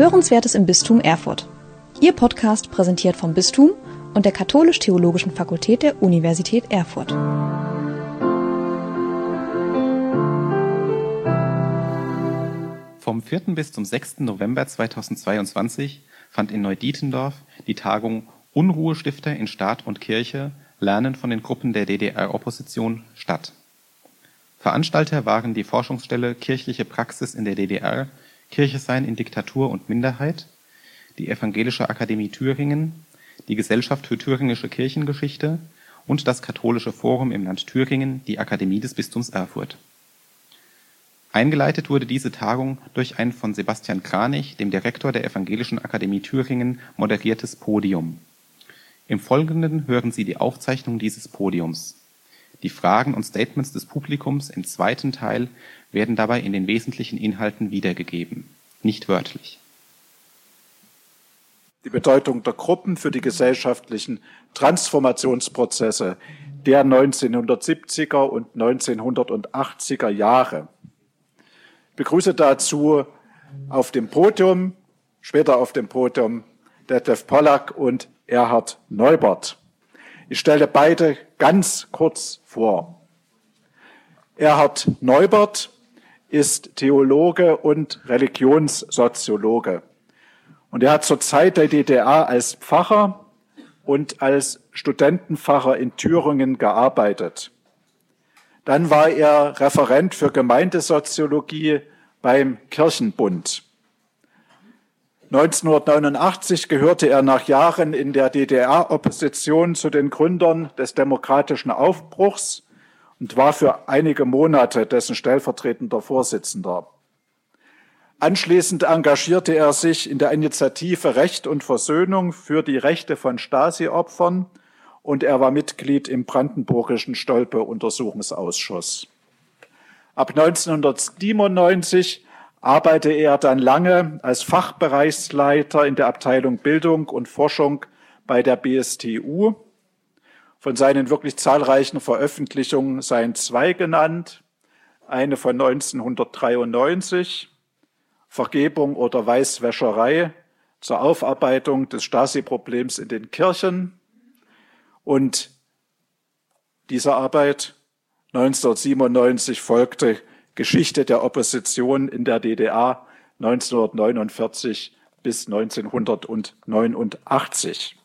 Hörenswertes im Bistum Erfurt. Ihr Podcast präsentiert vom Bistum und der Katholisch-Theologischen Fakultät der Universität Erfurt. Vom 4. bis zum 6. November 2022 fand in Neudietendorf die Tagung Unruhestifter in Staat und Kirche – Lernen von den Gruppen der DDR-Opposition statt. Veranstalter waren die Forschungsstelle Kirchliche Praxis in der DDR, Kirche sein in Diktatur und Minderheit, die Evangelische Akademie Thüringen, die Gesellschaft für Thüringische Kirchengeschichte und das Katholische Forum im Land Thüringen, die Akademie des Bistums Erfurt. Eingeleitet wurde diese Tagung durch ein von Sebastian Kranich, dem Direktor der Evangelischen Akademie Thüringen, moderiertes Podium. Im Folgenden hören Sie die Aufzeichnung dieses Podiums. Die Fragen und Statements des Publikums im zweiten Teil werden dabei in den wesentlichen Inhalten wiedergegeben, nicht wörtlich. Die Bedeutung der Gruppen für die gesellschaftlichen Transformationsprozesse der 1970er und 1980er Jahre. Ich begrüße dazu auf dem Podium, später auf dem Podium, Detlef Pollack und Erhard Neubert. Ich stelle beide ganz kurz vor. Erhard Neubert ist Theologe und Religionssoziologe. Und er hat zur Zeit der DDR als Pfarrer und als Studentenpfarrer in Thüringen gearbeitet. Dann war er Referent für Gemeindesoziologie beim Kirchenbund. 1989 gehörte er nach Jahren in der DDR-Opposition zu den Gründern des Demokratischen Aufbruchs und war für einige Monate dessen stellvertretender Vorsitzender. Anschließend engagierte er sich in der Initiative Recht und Versöhnung für die Rechte von Stasi-Opfern und er war Mitglied im brandenburgischen Stolpe-Untersuchungsausschuss. Ab 1997 arbeitete er dann lange als Fachbereichsleiter in der Abteilung Bildung und Forschung bei der BSTU. Von seinen wirklich zahlreichen Veröffentlichungen seien zwei genannt. Eine von 1993, Vergebung oder Weißwäscherei zur Aufarbeitung des Stasi-Problems in den Kirchen. Und dieser Arbeit 1997 folgte Geschichte der Opposition in der DDR 1949 bis 1989.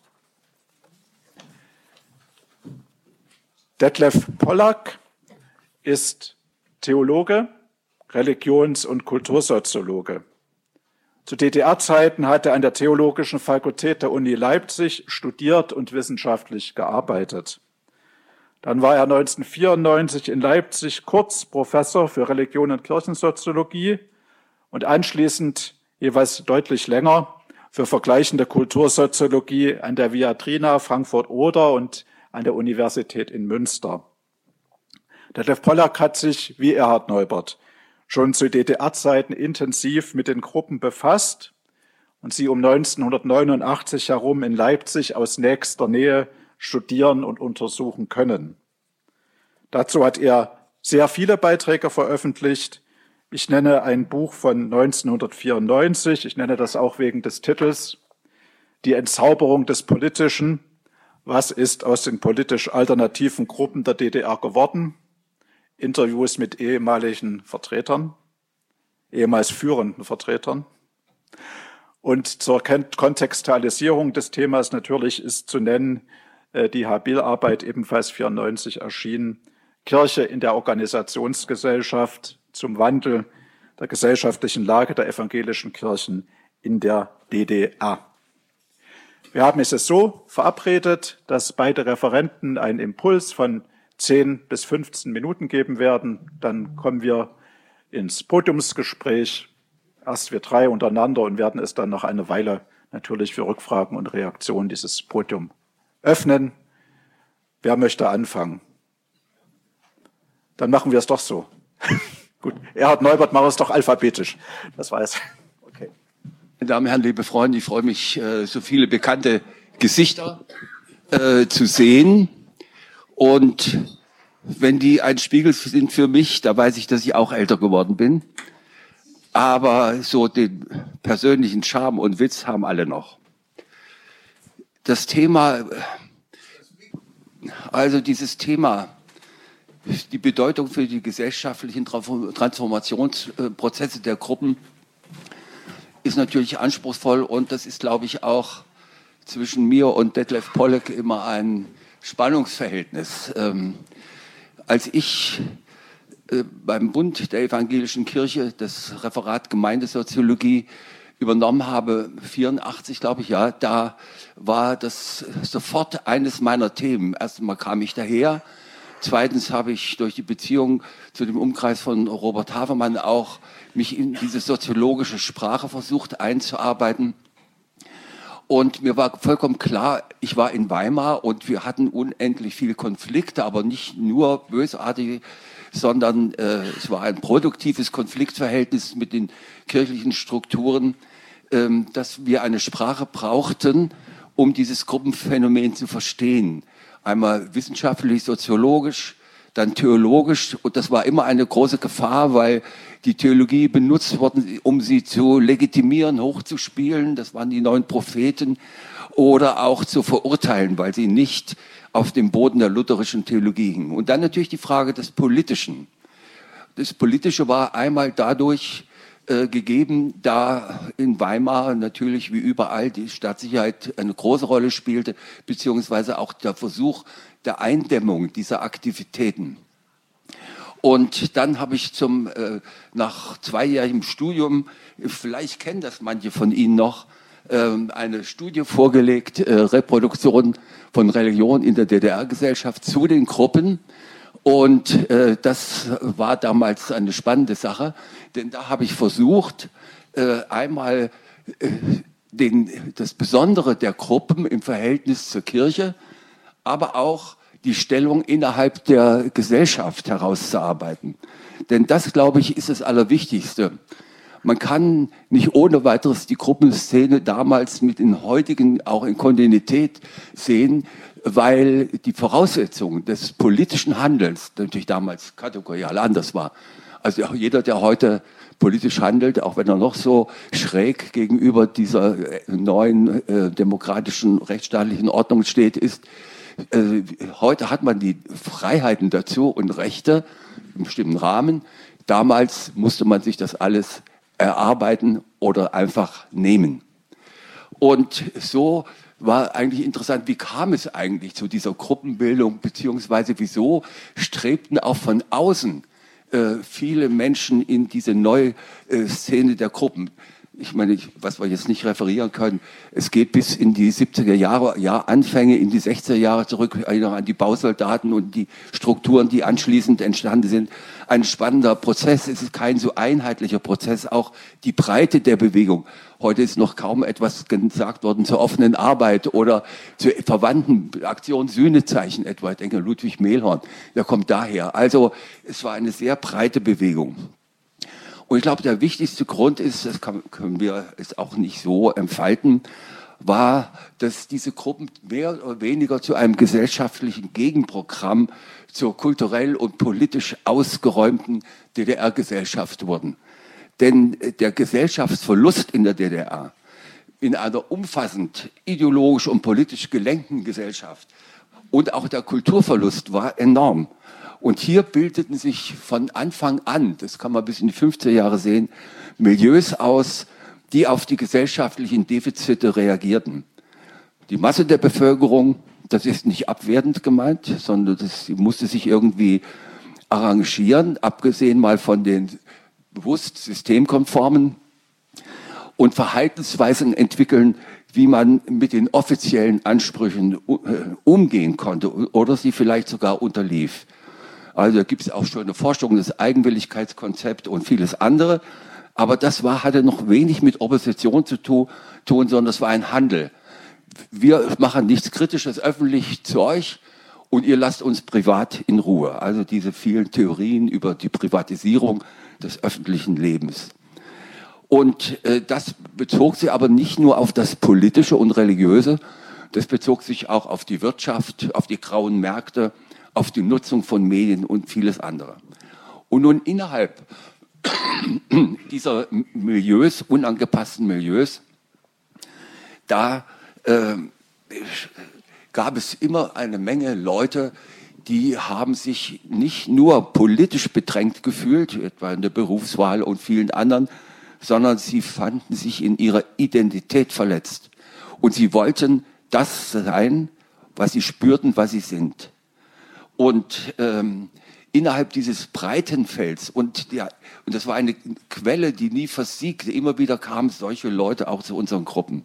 Detlef Pollack ist Theologe, Religions- und Kultursoziologe. Zu DDR-Zeiten hat er an der Theologischen Fakultät der Uni Leipzig studiert und wissenschaftlich gearbeitet. Dann war er 1994 in Leipzig kurz Professor für Religion und Kirchensoziologie und anschließend jeweils deutlich länger für vergleichende Kultursoziologie an der Viadrina Frankfurt-Oder und an der Universität in Münster. Detlef Pollack hat sich, wie Erhard Neubert, schon zu DDR-Zeiten intensiv mit den Gruppen befasst und sie um 1989 herum in Leipzig aus nächster Nähe studieren und untersuchen können. Dazu hat er sehr viele Beiträge veröffentlicht. Ich nenne ein Buch von 1994, ich nenne das auch wegen des Titels, Die Entzauberung des Politischen. Was ist aus den politisch alternativen Gruppen der DDR geworden? Interviews mit ehemaligen Vertretern, ehemals führenden Vertretern. Und zur Kontextualisierung des Themas natürlich ist zu nennen die Habil-Arbeit, ebenfalls 1994 erschienen, Kirche in der Organisationsgesellschaft zum Wandel der gesellschaftlichen Lage der evangelischen Kirchen in der DDR. Wir haben es so verabredet, dass beide Referenten einen Impuls von 10 bis 15 Minuten geben werden. Dann kommen wir ins Podiumsgespräch, erst wir drei untereinander und werden es dann noch eine Weile natürlich für Rückfragen und Reaktionen dieses Podium öffnen. Wer möchte anfangen? Dann machen wir es doch so. Gut, Erhard Neubert, machen wir es doch alphabetisch. Das war es. Okay. Meine Damen und Herren, liebe Freunde, ich freue mich, so viele bekannte Gesichter zu sehen. Und wenn die ein Spiegel sind für mich, da weiß ich, dass ich auch älter geworden bin. aber so den persönlichen Charme und Witz haben alle noch. Das Thema, also dieses Thema, die Bedeutung für die gesellschaftlichen Transformationsprozesse der Gruppen ist natürlich anspruchsvoll, und das ist, glaube ich, auch zwischen mir und Detlef Pollek immer ein Spannungsverhältnis. Als ich beim Bund der Evangelischen Kirche das Referat Gemeindesoziologie übernommen habe, 84, glaube ich, ja, da war das sofort eines meiner Themen. Erstmal kam ich daher. Zweitens habe ich durch die Beziehung zu dem Umkreis von Robert Havermann auch mich in diese soziologische Sprache versucht einzuarbeiten. Und mir war vollkommen klar, ich war in Weimar und wir hatten unendlich viele Konflikte, aber nicht nur bösartige, sondern es war ein produktives Konfliktverhältnis mit den kirchlichen Strukturen, dass wir eine Sprache brauchten, um dieses Gruppenphänomen zu verstehen. Einmal wissenschaftlich, soziologisch, dann theologisch. Und das war immer eine große Gefahr, weil die Theologie benutzt worden, um sie zu legitimieren, hochzuspielen. Das waren die 9 Propheten. Oder auch zu verurteilen, weil sie nicht auf dem Boden der lutherischen Theologie hingen. Und dann natürlich die Frage des Politischen. Das Politische war einmal dadurch gegeben, da in Weimar natürlich wie überall die Staatssicherheit eine große Rolle spielte, beziehungsweise auch der Versuch der Eindämmung dieser Aktivitäten. Und dann habe ich nach 2-jährigem Studium, vielleicht kennen das manche von Ihnen noch, eine Studie vorgelegt, Reproduktion von Religion in der DDR-Gesellschaft zu den Gruppen. Und das war damals eine spannende Sache, denn da habe ich versucht, einmal das Besondere der Gruppen im Verhältnis zur Kirche, aber auch die Stellung innerhalb der Gesellschaft herauszuarbeiten. Denn das, glaube ich, ist das Allerwichtigste. Man kann nicht ohne weiteres die Gruppenszene damals mit den heutigen auch in Kontinuität sehen, weil die Voraussetzung des politischen Handelns natürlich damals kategorial anders war. Also auch jeder, der heute politisch handelt, auch wenn er noch so schräg gegenüber dieser neuen demokratischen rechtsstaatlichen Ordnung steht, ist, heute hat man die Freiheiten dazu und Rechte im bestimmten Rahmen. Damals musste man sich das alles erarbeiten oder einfach nehmen. Und so war eigentlich interessant, wie kam es eigentlich zu dieser Gruppenbildung, beziehungsweise wieso strebten auch von außen viele Menschen in diese neue Szene der Gruppen. Ich meine, was wir jetzt nicht referieren können, es geht bis in die 70er Jahre, Anfänge in die 60er Jahre zurück, an die Bausoldaten und die Strukturen, die anschließend entstanden sind. Ein spannender Prozess, es ist kein so einheitlicher Prozess, auch die Breite der Bewegung. Heute ist noch kaum etwas gesagt worden zur offenen Arbeit oder zur verwandten Aktion Sühnezeichen etwa. Ich denke, Ludwig Mehlhorn, der kommt daher. Also es war eine sehr breite Bewegung. Und ich glaube, der wichtigste Grund ist, das können wir es auch nicht so entfalten, war, dass diese Gruppen mehr oder weniger zu einem gesellschaftlichen Gegenprogramm zur kulturell und politisch ausgeräumten DDR-Gesellschaft wurden. Denn der Gesellschaftsverlust in der DDR, in einer umfassend ideologisch und politisch gelenkten Gesellschaft, und auch der Kulturverlust war enorm. Und hier bildeten sich von Anfang an, das kann man bis in die 50er Jahre sehen, Milieus aus, die auf die gesellschaftlichen Defizite reagierten. Die Masse der Bevölkerung, das ist nicht abwertend gemeint, sondern das musste sich irgendwie arrangieren, abgesehen mal von den bewusst systemkonformen und Verhaltensweisen entwickeln, wie man mit den offiziellen Ansprüchen umgehen konnte oder sie vielleicht sogar unterlief. Also da gibt es auch schon eine Forschung, das Eigenwilligkeitskonzept und vieles andere. Aber das hatte noch wenig mit Opposition zu tun, sondern es war ein Handel. Wir machen nichts Kritisches öffentlich zu euch und ihr lasst uns privat in Ruhe. Also diese vielen Theorien über die Privatisierung des öffentlichen Lebens. Und das bezog sich aber nicht nur auf das Politische und Religiöse, das bezog sich auch auf die Wirtschaft, auf die grauen Märkte, auf die Nutzung von Medien und vieles andere. Und nun innerhalb dieser Milieus, unangepassten Milieus, da gab es immer eine Menge Leute, die haben sich nicht nur politisch bedrängt gefühlt, etwa in der Berufswahl und vielen anderen, sondern sie fanden sich in ihrer Identität verletzt. Und sie wollten das sein, was sie spürten, was sie sind. Und innerhalb dieses breiten Felds, und das war eine Quelle, die nie versiegte, immer wieder kamen solche Leute auch zu unseren Gruppen.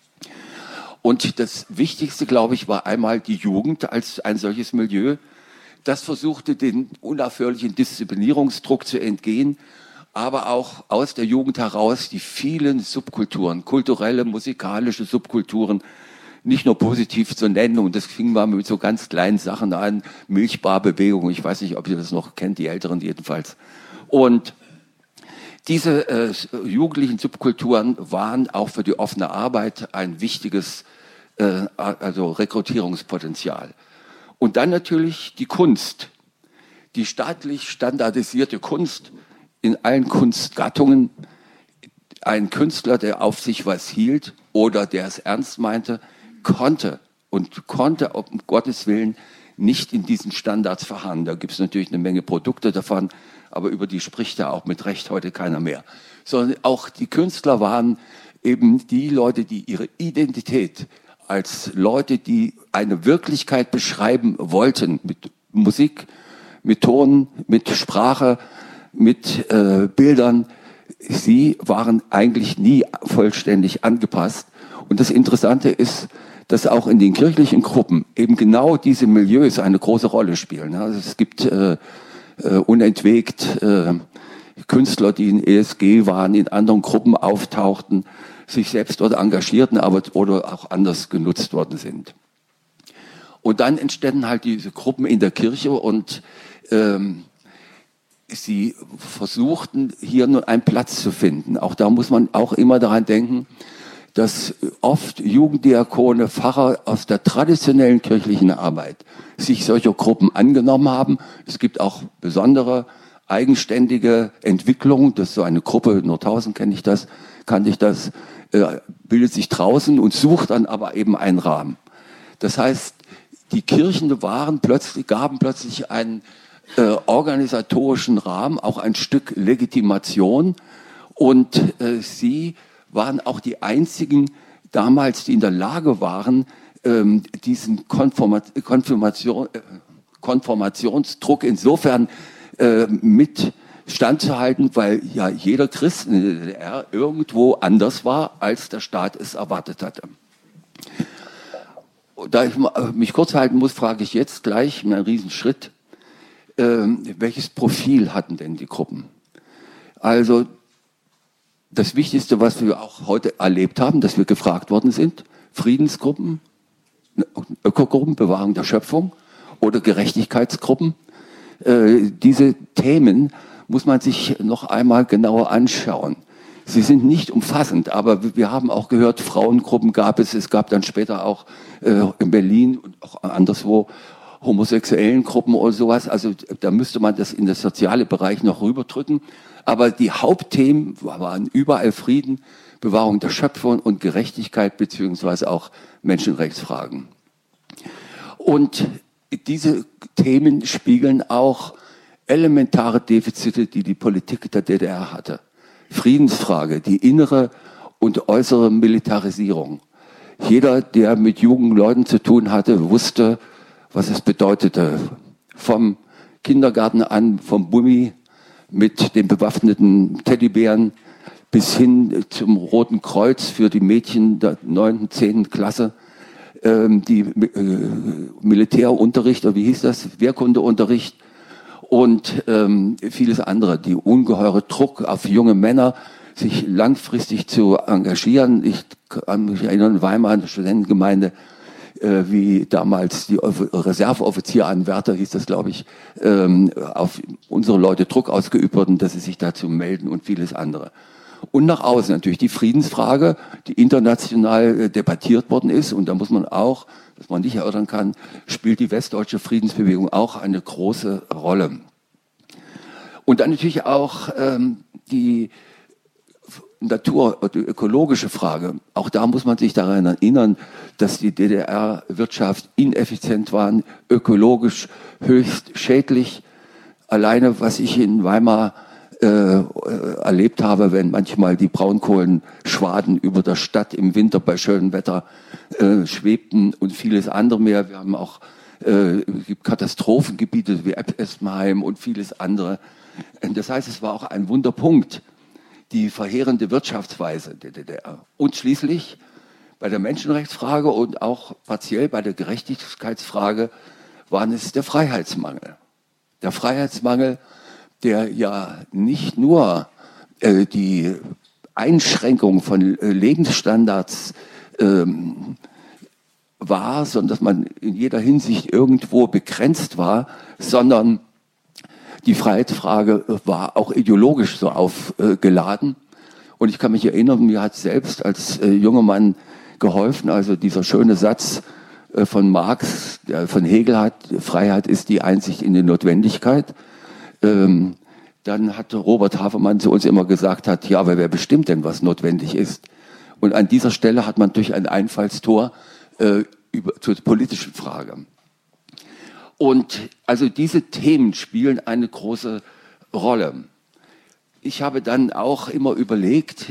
Und das Wichtigste, glaube ich, war einmal die Jugend als ein solches Milieu. Das versuchte, den unaufhörlichen Disziplinierungsdruck zu entgehen, aber auch aus der Jugend heraus die vielen Subkulturen, kulturelle, musikalische Subkulturen, nicht nur positiv zu nennen. Und das fing mal mit so ganz kleinen Sachen an, Milchbarbewegung, ich weiß nicht, ob ihr das noch kennt, die Älteren jedenfalls. Und diese jugendlichen Subkulturen waren auch für die offene Arbeit ein wichtiges Rekrutierungspotenzial. Und dann natürlich die Kunst, die staatlich standardisierte Kunst in allen Kunstgattungen. Ein Künstler, der auf sich was hielt oder der es ernst meinte, konnte um Gottes Willen nicht in diesen Standards verharren. Da gibt es natürlich eine Menge Produkte davon, aber über die spricht ja auch mit Recht heute keiner mehr. Sondern auch die Künstler waren eben die Leute, die ihre Identität als Leute, die eine Wirklichkeit beschreiben wollten, mit Musik, mit Ton, mit Sprache, mit Bildern. Sie waren eigentlich nie vollständig angepasst. Und das Interessante ist, dass auch in den kirchlichen Gruppen eben genau diese Milieus eine große Rolle spielen. Also es gibt unentwegt Künstler, die in ESG waren, in anderen Gruppen auftauchten, sich selbst dort engagierten, aber oder auch anders genutzt worden sind. Und dann entstanden halt diese Gruppen in der Kirche und sie versuchten, hier nur einen Platz zu finden. Auch da muss man auch immer daran denken, dass oft Jugenddiakone, Pfarrer aus der traditionellen kirchlichen Arbeit sich solcher Gruppen angenommen haben. Es gibt auch besondere eigenständige Entwicklungen. Das ist so eine Gruppe, Nordhausen kannte ich das, bildet sich draußen und sucht dann aber eben einen Rahmen. Das heißt, die Kirchen gaben plötzlich einen organisatorischen Rahmen, auch ein Stück Legitimation, und sie waren auch die einzigen damals, die in der Lage waren, diesen Konformationsdruck insofern mit standzuhalten, weil ja jeder Christ in der DDR irgendwo anders war, als der Staat es erwartet hatte. Da ich mich kurz halten muss, frage ich jetzt gleich einen Riesenschritt, welches Profil hatten denn die Gruppen? Also das Wichtigste, was wir auch heute erlebt haben, dass wir gefragt worden sind, Friedensgruppen, Ökogruppen, Bewahrung der Schöpfung oder Gerechtigkeitsgruppen. Diese Themen muss man sich noch einmal genauer anschauen. Sie sind nicht umfassend, aber wir haben auch gehört, Frauengruppen gab es. Es gab dann später auch in Berlin und auch anderswo homosexuellen Gruppen oder sowas. Also da müsste man das in den sozialen Bereich noch rüberdrücken. Aber die Hauptthemen waren überall Frieden, Bewahrung der Schöpfung und Gerechtigkeit beziehungsweise auch Menschenrechtsfragen. Und diese Themen spiegeln auch elementare Defizite, die die Politik der DDR hatte. Friedensfrage, die innere und äußere Militarisierung. Jeder, der mit jungen Leuten zu tun hatte, wusste, was es bedeutete. Vom Kindergarten an, vom Bummi mit den bewaffneten Teddybären bis hin zum Roten Kreuz für die Mädchen der 9., 10. Klasse, die Militärunterricht, oder wie hieß das, Wehrkundeunterricht und vieles andere, die ungeheure Druck auf junge Männer, sich langfristig zu engagieren. Ich kann mich erinnern, Weimar, eine Studentengemeinde, wie damals die Reserveoffizieranwärter, hieß das, glaube ich, auf unsere Leute Druck ausgeübt wurden, dass sie sich dazu melden und vieles andere. Und nach außen natürlich die Friedensfrage, die international debattiert worden ist. Und da muss man auch, dass man nicht erörtern kann, spielt die westdeutsche Friedensbewegung auch eine große Rolle. Und dann natürlich auch die Natur- und ökologische Frage, auch da muss man sich daran erinnern, dass die DDR-Wirtschaft ineffizient war, ökologisch höchst schädlich. Alleine, was ich in Weimar erlebt habe, wenn manchmal die Braunkohlenschwaden über der Stadt im Winter bei schönem Wetter schwebten und vieles andere mehr. Wir haben auch Katastrophengebiete wie Essenheim und vieles andere. Das heißt, es war auch ein Wunderpunkt, die verheerende Wirtschaftsweise der DDR. Und schließlich bei der Menschenrechtsfrage und auch partiell bei der Gerechtigkeitsfrage war es der Freiheitsmangel. Der Freiheitsmangel, der ja nicht nur die Einschränkung von Lebensstandards war, sondern dass man in jeder Hinsicht irgendwo begrenzt war, sondern die Freiheitsfrage war auch ideologisch so aufgeladen. Und ich kann mich erinnern, mir hat selbst als junger Mann geholfen, also dieser schöne Satz von Marx, der von Hegel hat, Freiheit ist die Einsicht in die Notwendigkeit. Dann hat Robert Hafermann zu uns immer gesagt, ja, aber wer bestimmt denn, was notwendig ist? Und an dieser Stelle hat man durch ein Einfallstor zur politischen Frage. Und also diese Themen spielen eine große Rolle. Ich habe dann auch immer überlegt,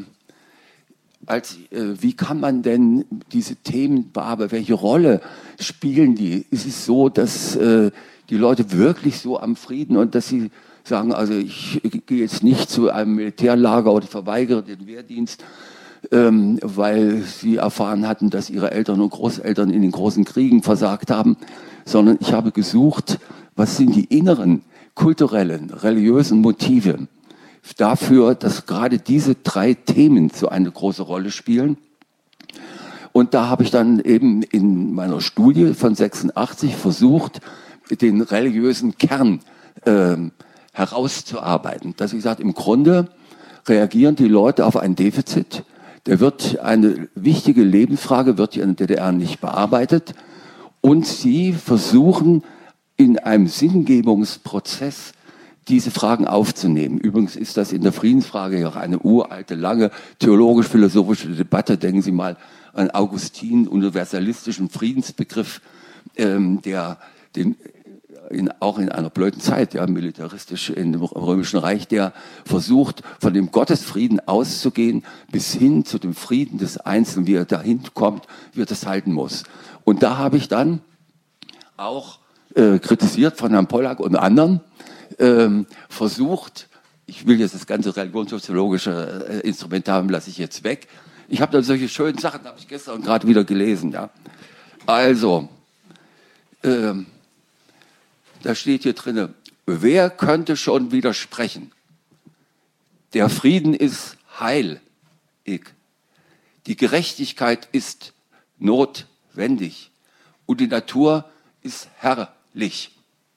wie kann man denn diese Themen bearbeiten? Welche Rolle spielen die? Ist es so, dass die Leute wirklich so am Frieden und dass sie sagen, also ich gehe jetzt nicht zu einem Militärlager oder verweigere den Wehrdienst, weil sie erfahren hatten, dass ihre Eltern und Großeltern in den großen Kriegen versagt haben, sondern ich habe gesucht, was sind die inneren, kulturellen, religiösen Motive dafür, dass gerade diese drei Themen so eine große Rolle spielen. Und da habe ich dann eben in meiner Studie von 86 versucht, den religiösen Kern herauszuarbeiten. Dass ich sage, im Grunde reagieren die Leute auf ein Defizit. Eine wichtige Lebensfrage wird hier in der DDR nicht bearbeitet. Und sie versuchen in einem Sinngebungsprozess diese Fragen aufzunehmen. Übrigens ist das in der Friedensfrage ja auch eine uralte, lange theologisch-philosophische Debatte. Denken Sie mal an Augustin, universalistischen Friedensbegriff, der auch in einer blöden Zeit, ja, militaristisch im Römischen Reich, der versucht, von dem Gottesfrieden auszugehen, bis hin zu dem Frieden des Einzelnen, wie er dahin kommt, wie er das halten muss. Und da habe ich dann auch kritisiert von Herrn Pollack und anderen, versucht, ich will jetzt das ganze religionssoziologische Instrumentarium lasse ich jetzt weg. Ich habe dann solche schönen Sachen, habe ich gestern gerade wieder gelesen. Ja. Also, da steht hier drin, wer könnte schon widersprechen? Der Frieden ist heilig. Die Gerechtigkeit ist notwendig. Und die Natur ist herrlich.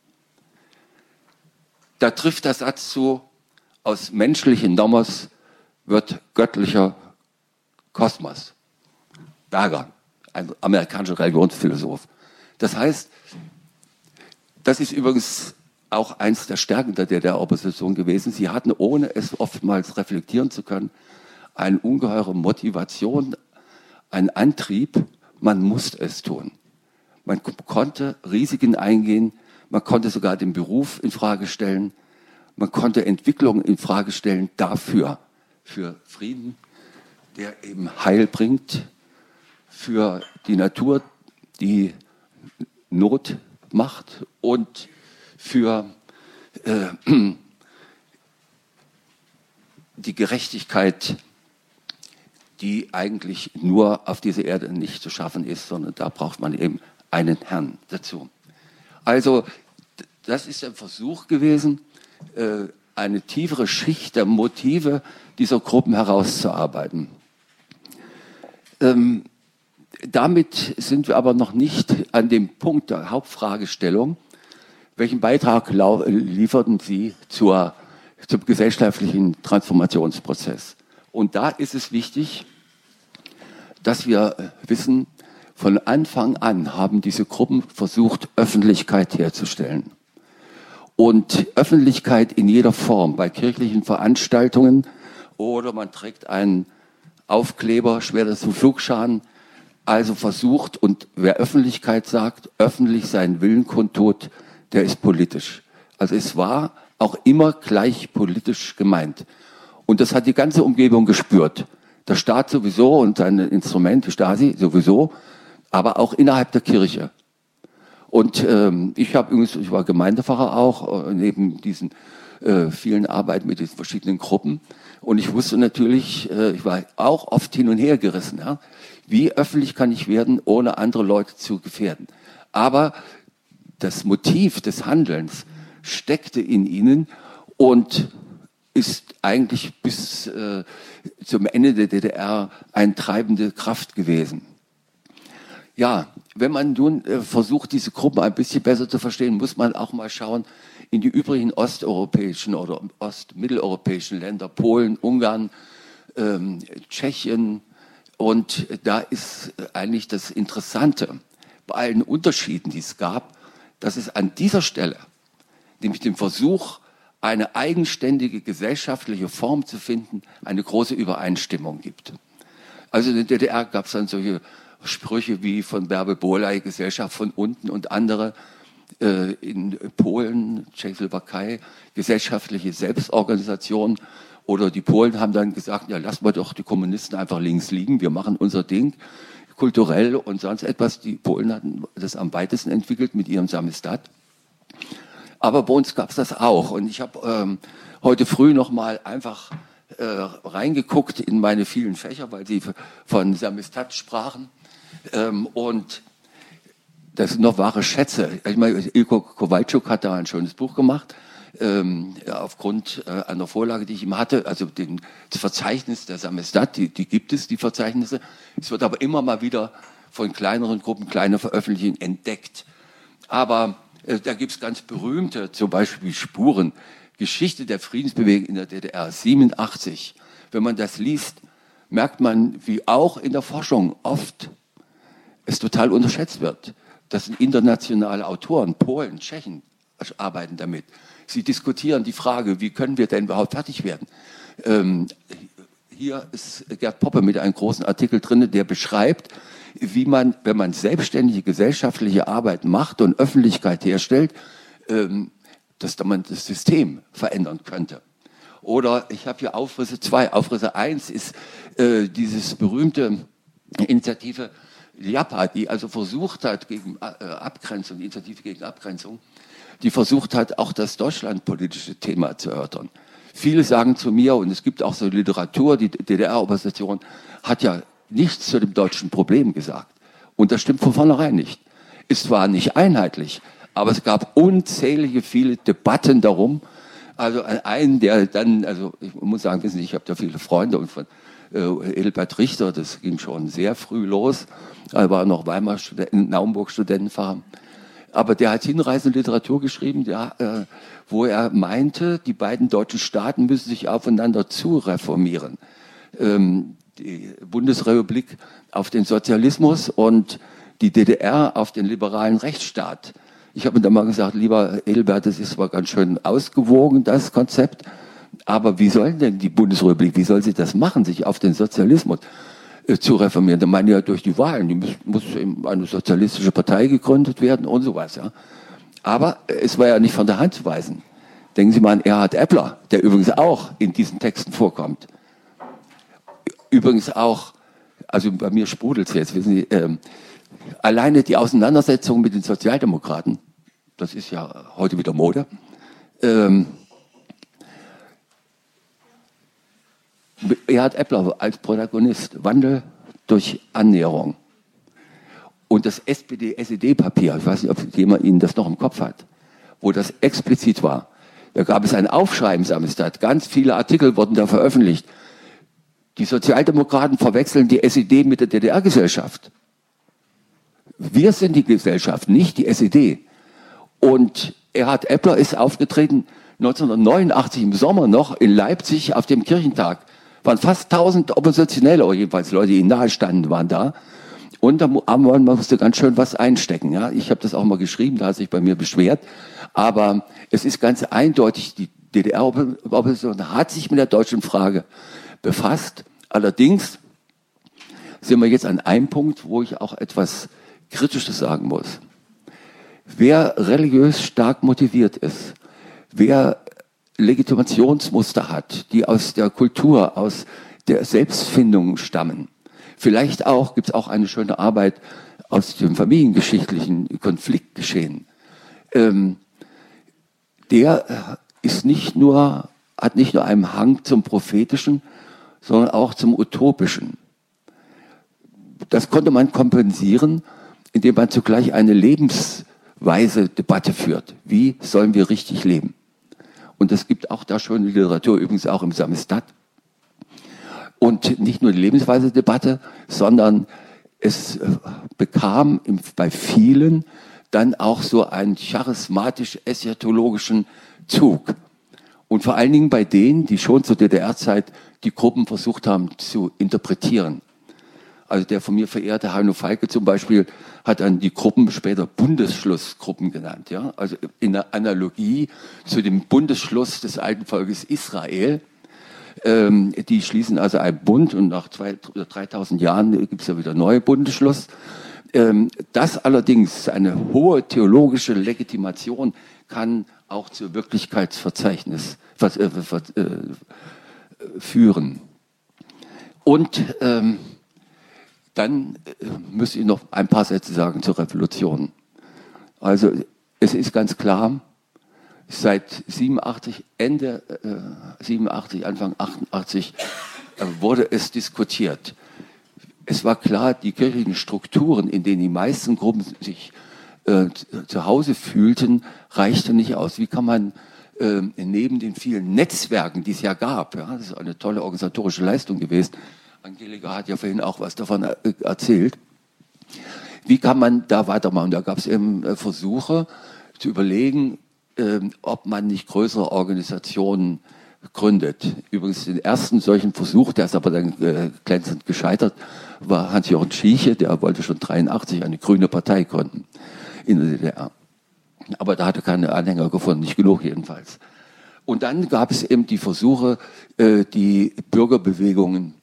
Da trifft der Satz zu, aus menschlichen Nomos wird göttlicher Kosmos. Berger, ein amerikanischer Religionsphilosoph. Das heißt, das ist übrigens auch eins der Stärken der DDR-Opposition gewesen. Sie hatten, ohne es oftmals reflektieren zu können, eine ungeheure Motivation, einen Antrieb, man musste es tun. Man konnte Risiken eingehen, man konnte sogar den Beruf in Frage stellen, man konnte Entwicklungen in Frage stellen für Frieden, der eben Heil bringt, für die Natur, die Not macht und für die Gerechtigkeit, die eigentlich nur auf dieser Erde nicht zu schaffen ist, sondern da braucht man eben einen Herrn dazu. Also das ist ein Versuch gewesen, eine tiefere Schicht der Motive dieser Gruppen herauszuarbeiten. Damit sind wir aber noch nicht an dem Punkt der Hauptfragestellung. Welchen Beitrag lieferten Sie zum gesellschaftlichen Transformationsprozess? Und da ist es wichtig, dass wir wissen, von Anfang an haben diese Gruppen versucht, Öffentlichkeit herzustellen. und Öffentlichkeit in jeder Form bei kirchlichen Veranstaltungen oder man trägt einen Aufkleber, schwer zum Flugschaden, also versucht, und wer Öffentlichkeit sagt, öffentlich seinen Willen kundtut, der ist politisch. Also es war auch immer gleich politisch gemeint. Und das hat die ganze Umgebung gespürt. Der Staat sowieso und seine Instrumente, Stasi sowieso, aber auch innerhalb der Kirche. Und ich war Gemeindepfarrer auch, neben diesen vielen Arbeiten mit diesen verschiedenen Gruppen. Und ich wusste natürlich, ich war auch oft hin und her gerissen. Ja? Wie öffentlich kann ich werden, ohne andere Leute zu gefährden? Aber das Motiv des Handelns steckte in ihnen und ist eigentlich bis zum Ende der DDR eine treibende Kraft gewesen. Ja, wenn man nun versucht, diese Gruppen ein bisschen besser zu verstehen, muss man auch mal schauen in die übrigen osteuropäischen oder ostmitteleuropäischen Länder, Polen, Ungarn, Tschechien. Und da ist eigentlich das Interessante, bei allen Unterschieden, die es gab, dass es an dieser Stelle, nämlich dem Versuch, eine eigenständige gesellschaftliche Form zu finden, eine große Übereinstimmung gibt. Also in der DDR gab es dann solche Sprüche wie von Bärbel Bohley, Gesellschaft von unten, und andere in Polen, Tschechoslowakei, gesellschaftliche Selbstorganisation. Oder die Polen haben dann gesagt, ja, lassen wir doch die Kommunisten einfach links liegen, wir machen unser Ding, kulturell und sonst etwas. Die Polen hatten das am weitesten entwickelt mit ihrem Samizdat. Aber bei uns gab es das auch. Und ich habe heute früh noch mal einfach reingeguckt in meine vielen Fächer, weil Sie von Samizdat sprachen. Und das sind noch wahre Schätze. Ich meine, Ilko Kowalczuk hat da ein schönes Buch gemacht, aufgrund einer Vorlage, die ich ihm hatte, also das Verzeichnis der Samizdat, die gibt es, die Verzeichnisse. Es wird aber immer mal wieder von kleineren Gruppen, kleine Veröffentlichungen entdeckt. Aber da gibt es ganz berühmte, zum Beispiel Spuren, Geschichte der Friedensbewegung in der DDR, 87. Wenn man das liest, merkt man, wie auch in der Forschung oft es total unterschätzt wird. Das sind internationale Autoren, Polen, Tschechen, arbeiten damit. Sie diskutieren die Frage, wie können wir denn überhaupt fertig werden? Hier ist Gerd Poppe mit einem großen Artikel drin, der beschreibt, wie man, wenn man selbstständige gesellschaftliche Arbeit macht und Öffentlichkeit herstellt, dass man das System verändern könnte. Oder ich habe hier Aufrisse 2. Aufrisse 1 ist dieses berühmte Initiative Liapa, die also versucht hat, gegen Abgrenzung, die Initiative gegen Abgrenzung, die versucht hat, auch das deutschlandpolitische Thema zu erörtern. Viele sagen zu mir, und es gibt auch so Literatur, die DDR-Opposition hat ja nichts zu dem deutschen Problem gesagt. Und das stimmt von vornherein nicht. Es war nicht einheitlich, aber es gab unzählige viele Debatten darum. Also einen, der dann, also ich muss sagen, wissen Sie, ich habe da viele Freunde, und von Edelbert Richter, das ging schon sehr früh los, er war noch Weimar Naumburg Studentenpfarrer. Aber der hat hinreichende Literatur geschrieben, wo er meinte, die beiden deutschen Staaten müssen sich aufeinander zu reformieren. Die Bundesrepublik auf den Sozialismus und die DDR auf den liberalen Rechtsstaat. Ich habe mir dann mal gesagt, lieber Edelbert, das ist zwar ganz schön ausgewogen, das Konzept, aber wie soll denn die Bundesrepublik, wie soll sie das machen, sich auf den Sozialismus zu reformieren? Da meinen ja durch die Wahlen, die muss eben eine sozialistische Partei gegründet werden und sowas. Ja. Aber es war ja nicht von der Hand zu weisen. Denken Sie mal an Erhard Eppler, der übrigens auch in diesen Texten vorkommt. Übrigens auch, also bei mir sprudelt es jetzt, wissen Sie, alleine die Auseinandersetzung mit den Sozialdemokraten, das ist ja heute wieder Mode, Erhard Eppler als Protagonist, Wandel durch Annäherung. Und das SPD-SED-Papier, ich weiß nicht, ob jemand Ihnen das noch im Kopf hat, wo das explizit war. Da gab es ein Aufschreiben, Samizdat, ganz viele Artikel wurden da veröffentlicht. Die Sozialdemokraten verwechseln die SED mit der DDR-Gesellschaft. Wir sind die Gesellschaft, nicht die SED. Und Erhard Eppler ist aufgetreten 1989 im Sommer noch in Leipzig auf dem Kirchentag. Waren fast 1000 Oppositionelle, oder jedenfalls Leute, die ihnen nahestanden, waren da. Und da man musste ganz schön was einstecken. Ja? Ich habe das auch mal geschrieben, da hat sich bei mir beschwert. Aber es ist ganz eindeutig, die DDR-Opposition hat sich mit der deutschen Frage befasst. Allerdings sind wir jetzt an einem Punkt, wo ich auch etwas Kritisches sagen muss. Wer religiös stark motiviert ist, wer Legitimationsmuster hat, die aus der Kultur, aus der Selbstfindung stammen, vielleicht auch, gibt es auch eine schöne Arbeit aus dem familiengeschichtlichen Konfliktgeschehen, der ist hat nicht nur einen Hang zum Prophetischen, sondern auch zum Utopischen. Das konnte man kompensieren, indem man zugleich eine lebensweise Debatte führt. Wie sollen wir richtig leben? Und es gibt auch da schöne Literatur, übrigens auch im Samizdat. Und nicht nur die lebensweise Debatte, sondern es bekam bei vielen dann auch so einen charismatisch-eschatologischen Zug. Und vor allen Dingen bei denen, die schon zur DDR-Zeit die Gruppen versucht haben zu interpretieren. Also der von mir verehrte Heino Falke zum Beispiel hat dann die Gruppen später Bundesschlussgruppen genannt. Ja? Also in der Analogie zu dem Bundesschluss des alten Volkes Israel. Die schließen also einen Bund und nach 2.000 oder 3.000 Jahren gibt es ja wieder neue Bundesschluss. Das allerdings, eine hohe theologische Legitimation, kann auch zu Wirklichkeitsverzeichnis führen. Und dann müsste ich noch ein paar Sätze sagen zur Revolution. Also es ist ganz klar, seit 87, Ende 87, Anfang 88 wurde es diskutiert. Es war klar, die kirchlichen Strukturen, in denen die meisten Gruppen sich zu Hause fühlten, reichten nicht aus. Wie kann man neben den vielen Netzwerken, die es ja gab, ja, das ist eine tolle organisatorische Leistung gewesen, Angelika hat ja vorhin auch was davon erzählt, wie kann man da weitermachen? Da gab es eben Versuche zu überlegen, ob man nicht größere Organisationen gründet. Übrigens den ersten solchen Versuch, der ist aber dann glänzend gescheitert, war Hans-Jochen Schieche, der wollte schon 1983 eine grüne Partei gründen in der DDR. Aber da hatte keine Anhänger gefunden, nicht genug jedenfalls. Und dann gab es eben die Versuche, die Bürgerbewegungen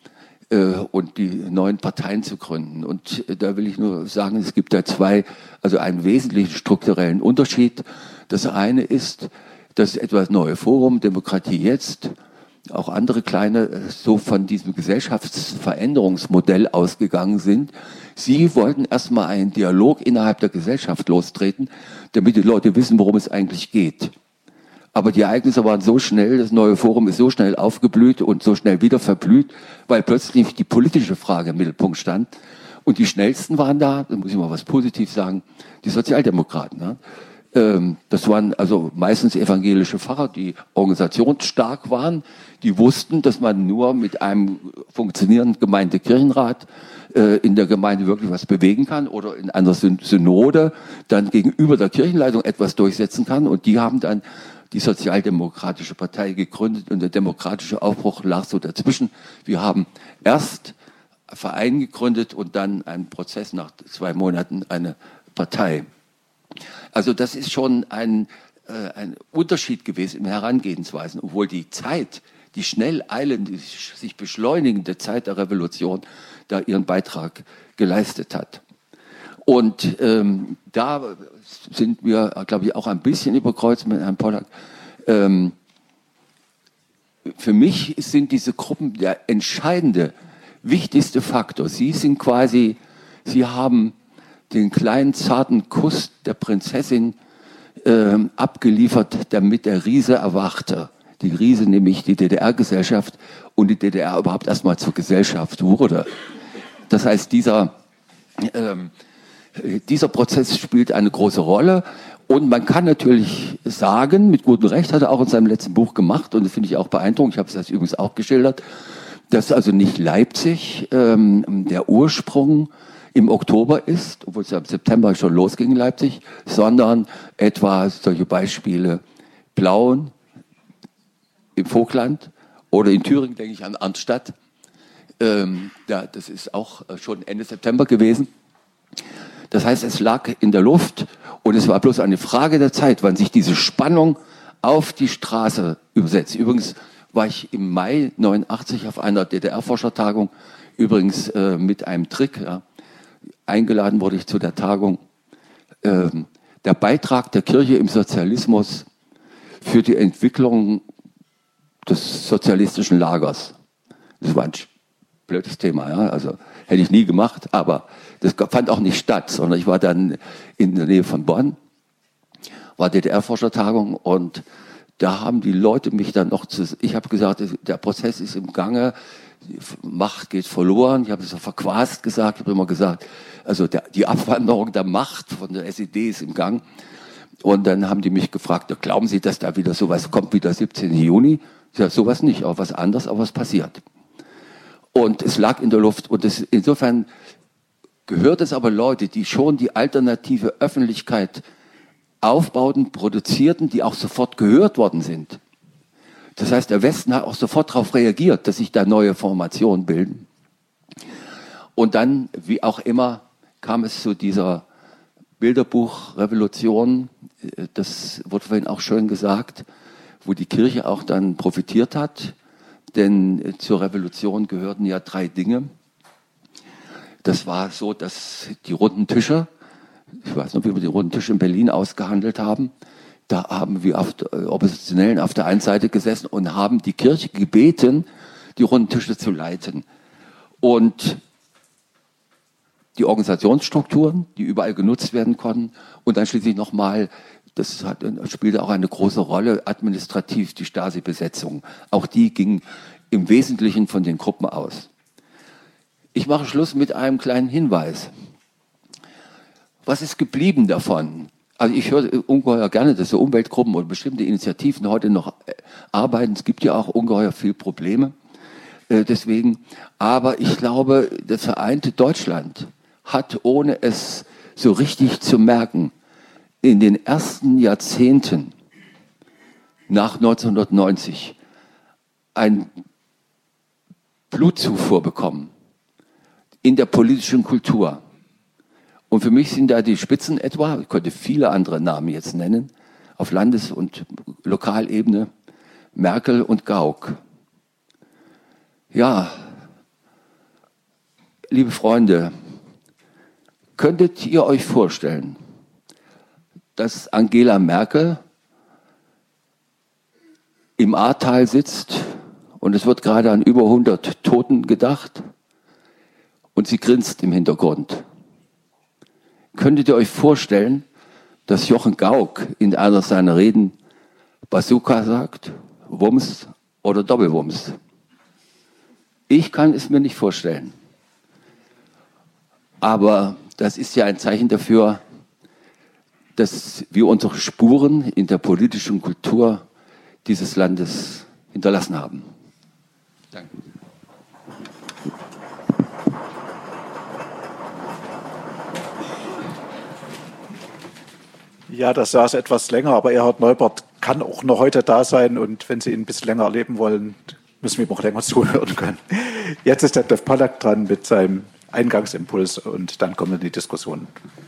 und die neuen Parteien zu gründen. Und da will ich nur sagen, es gibt da einen wesentlichen strukturellen Unterschied. Das eine ist, dass etwas neue Forum, Demokratie jetzt, auch andere kleine, so von diesem Gesellschaftsveränderungsmodell ausgegangen sind. Sie wollten erstmal einen Dialog innerhalb der Gesellschaft lostreten, damit die Leute wissen, worum es eigentlich geht. Aber die Ereignisse waren so schnell, das neue Forum ist so schnell aufgeblüht und so schnell wieder verblüht, weil plötzlich die politische Frage im Mittelpunkt stand. Und die schnellsten waren da muss ich mal was Positives sagen, die Sozialdemokraten. Ne? Das waren also meistens evangelische Pfarrer, die organisationsstark waren, die wussten, dass man nur mit einem funktionierenden Gemeindekirchenrat in der Gemeinde wirklich was bewegen kann oder in einer Synode dann gegenüber der Kirchenleitung etwas durchsetzen kann. Und die haben dann die Sozialdemokratische Partei gegründet und der demokratische Aufbruch lag so dazwischen. Wir haben erst einen Verein gegründet und dann einen Prozess nach 2 Monaten eine Partei. Also das ist schon ein Unterschied gewesen in Herangehensweisen, obwohl die Zeit, die schnell eilende, sich beschleunigende Zeit der Revolution da ihren Beitrag geleistet hat. Und da sind wir, glaube ich, auch ein bisschen überkreuzt mit Herrn Pollack. Für mich sind diese Gruppen der entscheidende, wichtigste Faktor. Sie haben den kleinen, zarten Kuss der Prinzessin abgeliefert, damit der Riese erwachte. Die Riese, nämlich die DDR-Gesellschaft und die DDR überhaupt erstmal zur Gesellschaft wurde. Das heißt, dieser Prozess spielt eine große Rolle. Und man kann natürlich sagen, mit gutem Recht hat er auch in seinem letzten Buch gemacht, und das finde ich auch beeindruckend, ich habe es das übrigens auch geschildert, dass also nicht Leipzig der Ursprung im Oktober ist, obwohl es ja im September schon losging in Leipzig, sondern etwa solche Beispiele Plauen im Vogtland oder in Thüringen, denke ich an Arnstadt. Das ist auch schon Ende September gewesen. Das heißt, es lag in der Luft Und es war bloß eine Frage der Zeit, wann sich diese Spannung auf die Straße übersetzt. Übrigens war ich im Mai 89 auf einer DDR-Forschertagung, übrigens mit einem Trick. Ja. Eingeladen wurde ich zu der Tagung. Der Beitrag der Kirche im Sozialismus für die Entwicklung des sozialistischen Lagers. Das war ein blödes Thema, ja. Also hätte ich nie gemacht, aber das fand auch nicht statt, sondern ich war dann in der Nähe von Bonn, war DDR-Forschertagung und da haben die Leute mich dann noch ich habe gesagt, der Prozess ist im Gange, Macht geht verloren, ich habe es so verquast gesagt, ich habe immer gesagt, also die Abwanderung der Macht von der SED ist im Gang. Und dann haben die mich gefragt, glauben Sie, dass da wieder sowas kommt wie der 17. Juni? Ich sage, sowas nicht, auch was anderes, aber was passiert. Und es lag in der Luft. Und insofern gehört es aber Leute, die schon die alternative Öffentlichkeit aufbauten, produzierten, die auch sofort gehört worden sind. Das heißt, der Westen hat auch sofort darauf reagiert, dass sich da neue Formationen bilden. Und dann, wie auch immer, kam es zu dieser Bilderbuchrevolution, das wurde vorhin auch schön gesagt, wo die Kirche auch dann profitiert hat, denn zur Revolution gehörten ja 3 Dinge. Das war so, dass die runden Tische, ich weiß noch, wie wir die runden Tische in Berlin ausgehandelt haben, da haben wir Oppositionellen auf der einen Seite gesessen und haben die Kirche gebeten, die runden Tische zu leiten. Und die Organisationsstrukturen, die überall genutzt werden konnten und dann schließlich nochmal, das spielte auch eine große Rolle, administrativ die Stasi-Besetzung. Auch die ging im Wesentlichen von den Gruppen aus. Ich mache Schluss mit einem kleinen Hinweis. Was ist geblieben davon? Also ich höre ungeheuer gerne, dass so Umweltgruppen oder bestimmte Initiativen heute noch arbeiten. Es gibt ja auch ungeheuer viele Probleme deswegen. Aber ich glaube, das vereinte Deutschland hat, ohne es so richtig zu merken, in den ersten Jahrzehnten nach 1990 ein Blutzufuhr bekommen in der politischen Kultur. Und für mich sind da die Spitzen etwa, ich könnte viele andere Namen jetzt nennen, auf Landes- und Lokalebene, Merkel und Gauck. Ja, liebe Freunde, könntet ihr euch vorstellen, dass Angela Merkel im Ahrtal sitzt und es wird gerade an über 100 Toten gedacht und sie grinst im Hintergrund? Könntet ihr euch vorstellen, dass Jochen Gauck in einer seiner Reden Bazooka sagt, Wumms oder Doppelwumms? Ich kann es mir nicht vorstellen. Aber das ist ja ein Zeichen dafür, dass wir unsere Spuren in der politischen Kultur dieses Landes hinterlassen haben. Danke. Ja, das saß etwas länger, aber Erhard Neubert kann auch noch heute da sein und wenn Sie ihn ein bisschen länger erleben wollen, müssen wir ihm auch länger zuhören können. Jetzt ist Detlef Pollack dran mit seinem Eingangsimpuls und dann kommen die Diskussionen.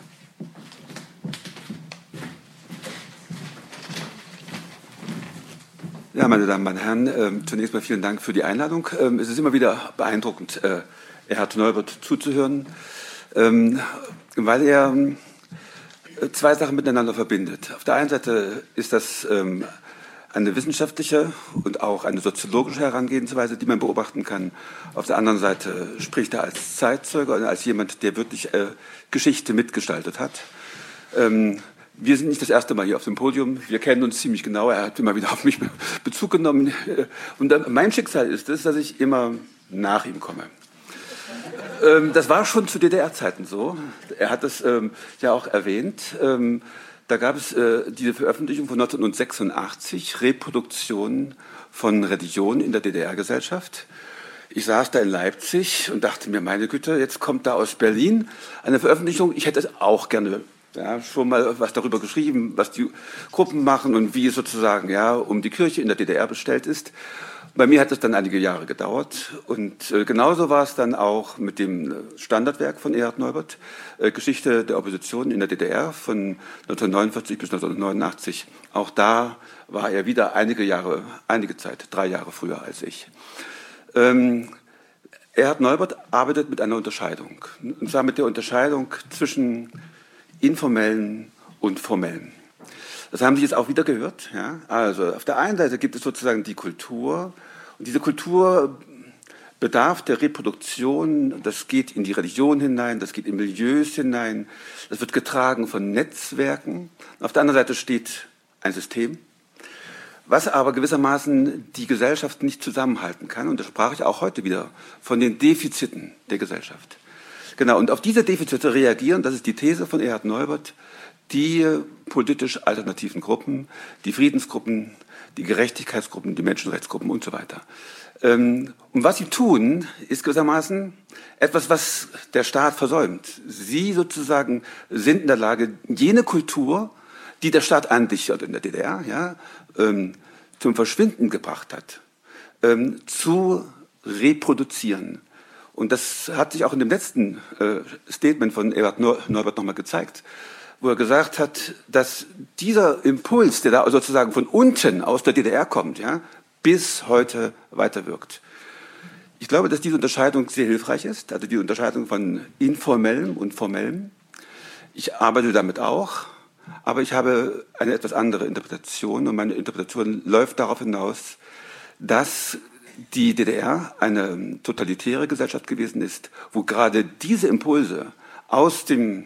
Ja, meine Damen und Herren, zunächst mal vielen Dank für die Einladung. Es ist immer wieder beeindruckend, Erhard Neubert zuzuhören, weil er 2 Sachen miteinander verbindet. Auf der einen Seite ist das eine wissenschaftliche und auch eine soziologische Herangehensweise, die man beobachten kann. Auf der anderen Seite spricht er als Zeitzeuge und als jemand, der wirklich Geschichte mitgestaltet hat. Wir sind nicht das erste Mal hier auf dem Podium. Wir kennen uns ziemlich genau. Er hat immer wieder auf mich Bezug genommen. Und mein Schicksal ist es, dass ich immer nach ihm komme. Das war schon zu DDR-Zeiten so. Er hat es ja auch erwähnt. Da gab es diese Veröffentlichung von 1986, Reproduktion von Religion in der DDR-Gesellschaft. Ich saß da in Leipzig und dachte mir, meine Güte, jetzt kommt da aus Berlin eine Veröffentlichung. Ich hätte es auch gerne ja, schon mal was darüber geschrieben, was die Gruppen machen und wie es sozusagen ja um die Kirche in der DDR bestellt ist. Bei mir hat es dann einige Jahre gedauert und genauso war es dann auch mit dem Standardwerk von Erhard Neubert, Geschichte der Opposition in der DDR von 1949 bis 1989. Auch da war er wieder einige Zeit, 3 Jahre früher als ich. Erhard Neubert arbeitet mit einer Unterscheidung, und zwar mit der Unterscheidung zwischen informellen und formellen. Das haben Sie jetzt auch wieder gehört. Ja? Also auf der einen Seite gibt es sozusagen die Kultur und diese Kultur bedarf der Reproduktion, das geht in die Religion hinein, das geht in Milieus hinein, das wird getragen von Netzwerken. Auf der anderen Seite steht ein System, was aber gewissermaßen die Gesellschaft nicht zusammenhalten kann. Und da sprach ich auch heute wieder von den Defiziten der Gesellschaft. Genau, und auf diese Defizite reagieren, das ist die These von Erhard Neubert, die politisch alternativen Gruppen, die Friedensgruppen, die Gerechtigkeitsgruppen, die Menschenrechtsgruppen und so weiter. Und was sie tun, ist gewissermaßen etwas, was der Staat versäumt. Sie sozusagen sind in der Lage, jene Kultur, die der Staat an sich in der DDR ja, zum Verschwinden gebracht hat, zu reproduzieren. Und das hat sich auch in dem letzten Statement von Erhard Neubert nochmal gezeigt, wo er gesagt hat, dass dieser Impuls, der da sozusagen von unten aus der DDR kommt, ja, bis heute weiterwirkt. Ich glaube, dass diese Unterscheidung sehr hilfreich ist, also die Unterscheidung von informellem und formellem. Ich arbeite damit auch, aber ich habe eine etwas andere Interpretation und meine Interpretation läuft darauf hinaus, dass die DDR eine totalitäre Gesellschaft gewesen ist, wo gerade diese Impulse aus dem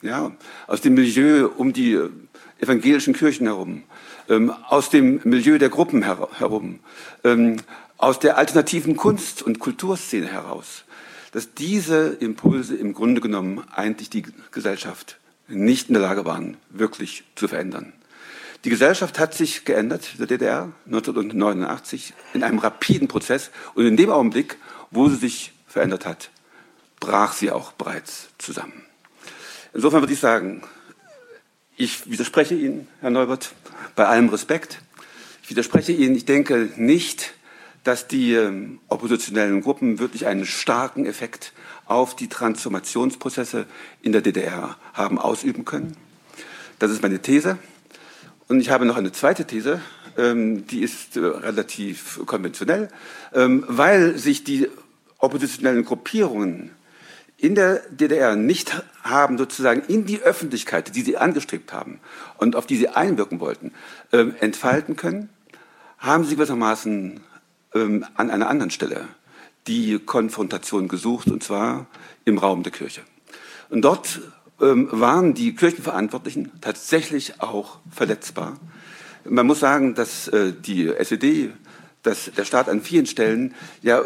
Milieu um die evangelischen Kirchen herum, aus dem Milieu der Gruppen herum, aus der alternativen Kunst- und Kulturszene heraus, dass diese Impulse im Grunde genommen eigentlich die Gesellschaft nicht in der Lage waren, wirklich zu verändern. Die Gesellschaft hat sich geändert, in der DDR, 1989, in einem rapiden Prozess. Und in dem Augenblick, wo sie sich verändert hat, brach sie auch bereits zusammen. Insofern würde ich sagen, ich widerspreche Ihnen, Herr Neubert, bei allem Respekt. Ich widerspreche Ihnen, ich denke nicht, dass die oppositionellen Gruppen wirklich einen starken Effekt auf die Transformationsprozesse in der DDR haben ausüben können. Das ist meine These. Und ich habe noch eine zweite These, die ist relativ konventionell, weil sich die oppositionellen Gruppierungen in der DDR nicht haben sozusagen in die Öffentlichkeit, die sie angestrebt haben und auf die sie einwirken wollten, entfalten können, haben sie gewissermaßen an einer anderen Stelle die Konfrontation gesucht, und zwar im Raum der Kirche. Und dort waren die Kirchenverantwortlichen tatsächlich auch verletzbar. Man muss sagen, dass die SED, dass der Staat an vielen Stellen ja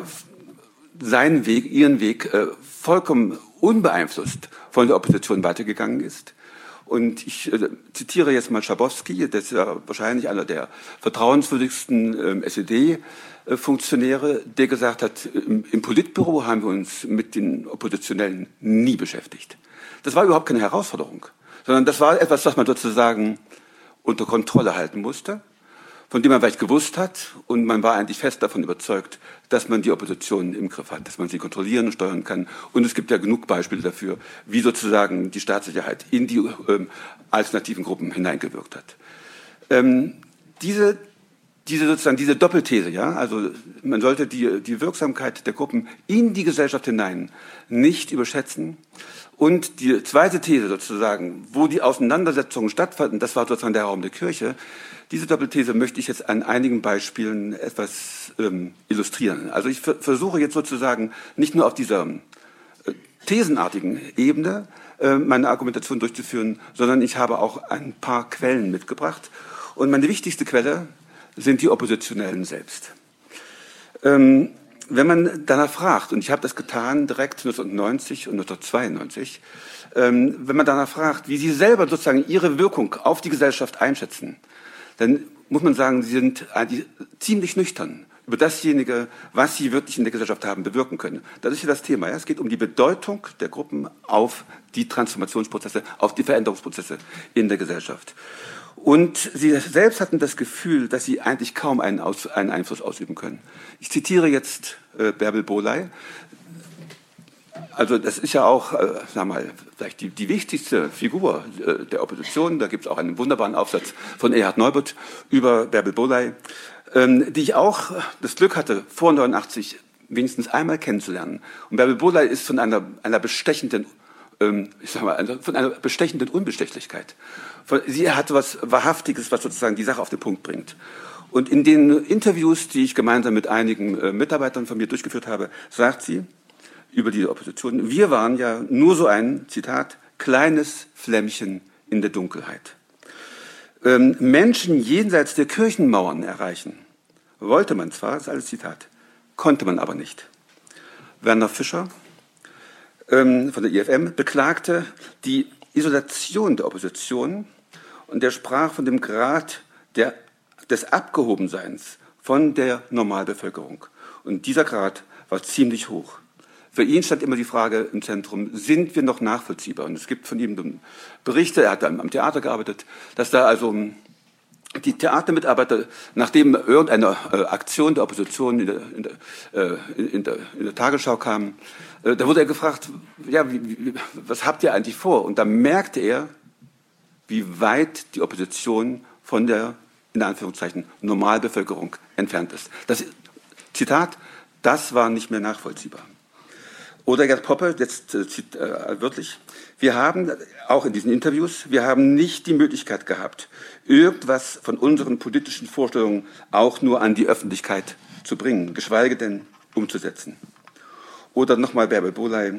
ihren Weg vollkommen unbeeinflusst von der Opposition weitergegangen ist. Und ich zitiere jetzt mal Schabowski, das ist ja wahrscheinlich einer der vertrauenswürdigsten SED-Funktionäre, der gesagt hat, im Politbüro haben wir uns mit den Oppositionellen nie beschäftigt. Das war überhaupt keine Herausforderung, sondern das war etwas, was man sozusagen unter Kontrolle halten musste, von dem man vielleicht gewusst hat, und man war eigentlich fest davon überzeugt, dass man die Opposition im Griff hat, dass man sie kontrollieren und steuern kann. Und es gibt ja genug Beispiele dafür, wie sozusagen die Staatssicherheit in die alternativen Gruppen hineingewirkt hat. Diese Doppelthese, ja, also man sollte die Wirksamkeit der Gruppen in die Gesellschaft hinein nicht überschätzen. Und die zweite These sozusagen, wo die Auseinandersetzungen stattfanden, das war sozusagen der Raum der Kirche. Diese Doppelthese möchte ich jetzt an einigen Beispielen etwas illustrieren. Also ich versuche jetzt sozusagen nicht nur auf dieser thesenartigen Ebene meine Argumentation durchzuführen, sondern ich habe auch ein paar Quellen mitgebracht. Und meine wichtigste Quelle sind die Oppositionellen selbst. Wenn man danach fragt, und ich habe das getan direkt 1990 und 1992, wenn man danach fragt, wie sie selber sozusagen ihre Wirkung auf die Gesellschaft einschätzen, dann muss man sagen, sie sind eigentlich ziemlich nüchtern über dasjenige, was sie wirklich in der Gesellschaft haben, bewirken können. Das ist ja das Thema. Ja? Es geht um die Bedeutung der Gruppen auf die Transformationsprozesse, auf die Veränderungsprozesse in der Gesellschaft. Und sie selbst hatten das Gefühl, dass sie eigentlich kaum einen Einfluss ausüben können. Ich zitiere jetzt Bärbel Bohley. Also das ist ja auch, sagen wir mal, vielleicht die wichtigste Figur der Opposition. Da gibt es auch einen wunderbaren Aufsatz von Erhard Neubert über Bärbel Bohley, die ich auch das Glück hatte, vor 89 wenigstens einmal kennenzulernen. Und Bärbel Bohley ist von einer bestechenden, von einer bestechenden Unbestechlichkeit. Sie hat was Wahrhaftiges, was sozusagen die Sache auf den Punkt bringt. Und in den Interviews, die ich gemeinsam mit einigen Mitarbeitern von mir durchgeführt habe, sagt sie über diese Opposition: Wir waren ja nur so ein, Zitat, kleines Flämmchen in der Dunkelheit. Menschen jenseits der Kirchenmauern erreichen wollte man zwar, das ist alles Zitat, konnte man aber nicht. Werner Fischer von der IFM beklagte die Isolation der Opposition und er sprach von dem Grad des Abgehobenseins von der Normalbevölkerung. Und dieser Grad war ziemlich hoch. Für ihn stand immer die Frage im Zentrum, sind wir noch nachvollziehbar? Und es gibt von ihm Berichte, er hat am Theater gearbeitet, dass da also die Theatermitarbeiter, nachdem irgendeine Aktion der Opposition in der Tagesschau kam, da wurde er gefragt, ja, was habt ihr eigentlich vor? Und da merkte er, wie weit die Opposition von der, in Anführungszeichen, Normalbevölkerung entfernt ist. Das Zitat, das war nicht mehr nachvollziehbar. Oder Gerd Poppe, jetzt wörtlich, wir haben, auch in diesen Interviews, wir haben nicht die Möglichkeit gehabt, irgendwas von unseren politischen Vorstellungen auch nur an die Öffentlichkeit zu bringen, geschweige denn umzusetzen. Oder nochmal Bärbel Bohley,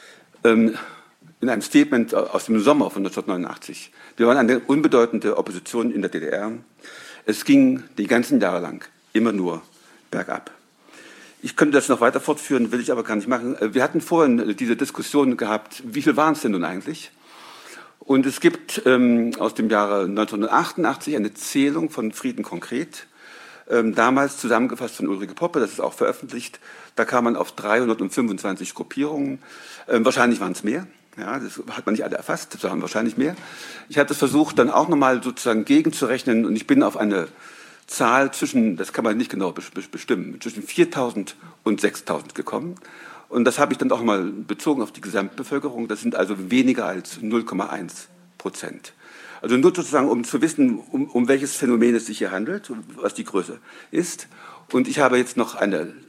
in einem Statement aus dem Sommer von 1989. Wir waren eine unbedeutende Opposition in der DDR. Es ging die ganzen Jahre lang immer nur bergab. Ich könnte das noch weiter fortführen, will ich aber gar nicht machen. Wir hatten vorhin diese Diskussion gehabt, wie viel waren es denn nun eigentlich? Und es gibt aus dem Jahre 1988 eine Zählung von Frieden konkret, damals zusammengefasst von Ulrike Poppe, das ist auch veröffentlicht. Da kam man auf 325 Gruppierungen. Wahrscheinlich waren es mehr. Ja, das hat man nicht alle erfasst, das waren wahrscheinlich mehr. Ich habe das versucht, dann auch nochmal sozusagen gegenzurechnen und ich bin auf eine Zahl zwischen, das kann man nicht genau bestimmen, zwischen 4.000 und 6.000 gekommen. Und das habe ich dann auch mal bezogen auf die Gesamtbevölkerung. Das sind also weniger als 0,1%. Also nur sozusagen, um zu wissen, um welches Phänomen es sich hier handelt, was die Größe ist. Und ich habe jetzt noch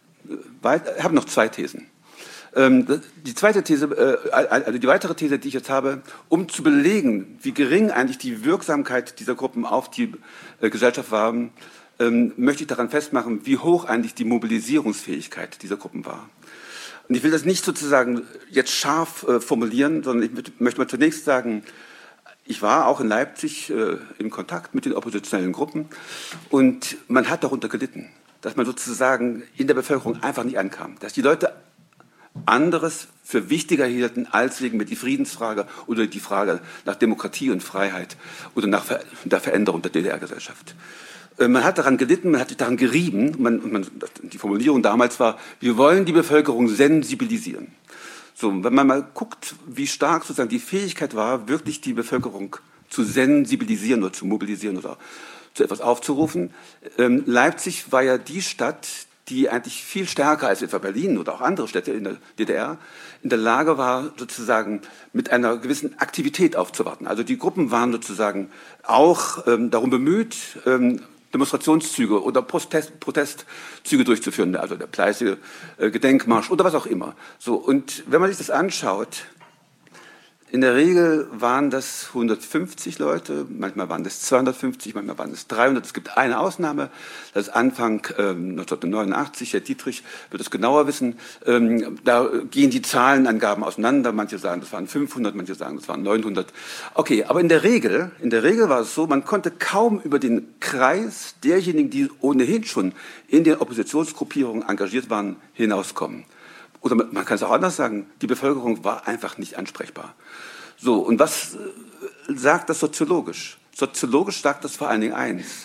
zwei Thesen. Die zweite These, also die weitere These, die ich jetzt habe, um zu belegen, wie gering eigentlich die Wirksamkeit dieser Gruppen auf die Gesellschaft war, möchte ich daran festmachen, wie hoch eigentlich die Mobilisierungsfähigkeit dieser Gruppen war. Und ich will das nicht sozusagen jetzt scharf formulieren, sondern ich möchte mal zunächst sagen, ich war auch in Leipzig in Kontakt mit den oppositionellen Gruppen und man hat darunter gelitten, dass man sozusagen in der Bevölkerung einfach nicht ankam, dass die Leute anderes für wichtiger hielten als wegen die Friedensfrage oder die Frage nach Demokratie und Freiheit oder nach der Veränderung der DDR-Gesellschaft. Man hat daran gelitten, man hat sich daran gerieben. Die Formulierung damals war, wir wollen die Bevölkerung sensibilisieren. So, wenn man mal guckt, wie stark sozusagen die Fähigkeit war, wirklich die Bevölkerung zu sensibilisieren oder zu mobilisieren oder zu etwas aufzurufen. Leipzig war ja die Stadt, die eigentlich viel stärker als etwa Berlin oder auch andere Städte in der DDR in der Lage war, sozusagen mit einer gewissen Aktivität aufzuwarten. Also die Gruppen waren sozusagen auch darum bemüht, Demonstrationszüge oder Protestzüge durchzuführen, also der Pleißige Gedenkmarsch oder was auch immer. So, und wenn man sich das anschaut, in der Regel waren das 150 Leute, manchmal waren das 250, manchmal waren es 300. Es gibt eine Ausnahme, das ist Anfang 1989, Herr Dietrich wird es genauer wissen. Da gehen die Zahlenangaben auseinander. Manche sagen, das waren 500, manche sagen, das waren 900. Okay, aber in der Regel war es so, man konnte kaum über den Kreis derjenigen, die ohnehin schon in den Oppositionsgruppierungen engagiert waren, hinauskommen. Oder man kann es auch anders sagen, die Bevölkerung war einfach nicht ansprechbar. So, und was sagt das soziologisch? Soziologisch sagt das vor allen Dingen eins.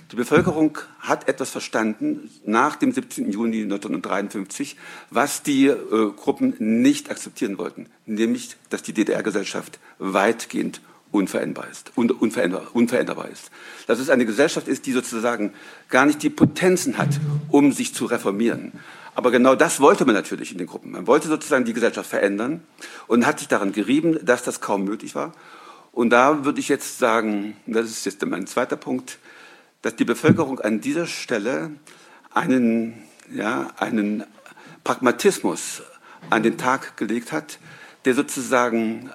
Die Bevölkerung hat etwas verstanden nach dem 17. Juni 1953, was die Gruppen nicht akzeptieren wollten, nämlich, dass die DDR-Gesellschaft weitgehend unveränderbar ist. Dass es eine Gesellschaft ist, die sozusagen gar nicht die Potenzen hat, um sich zu reformieren. Aber genau das wollte man natürlich in den Gruppen. Man wollte sozusagen die Gesellschaft verändern und hat sich daran gerieben, dass das kaum möglich war. Und da würde ich jetzt sagen, das ist jetzt mein zweiter Punkt, dass die Bevölkerung an dieser Stelle einen Pragmatismus an den Tag gelegt hat, der sozusagen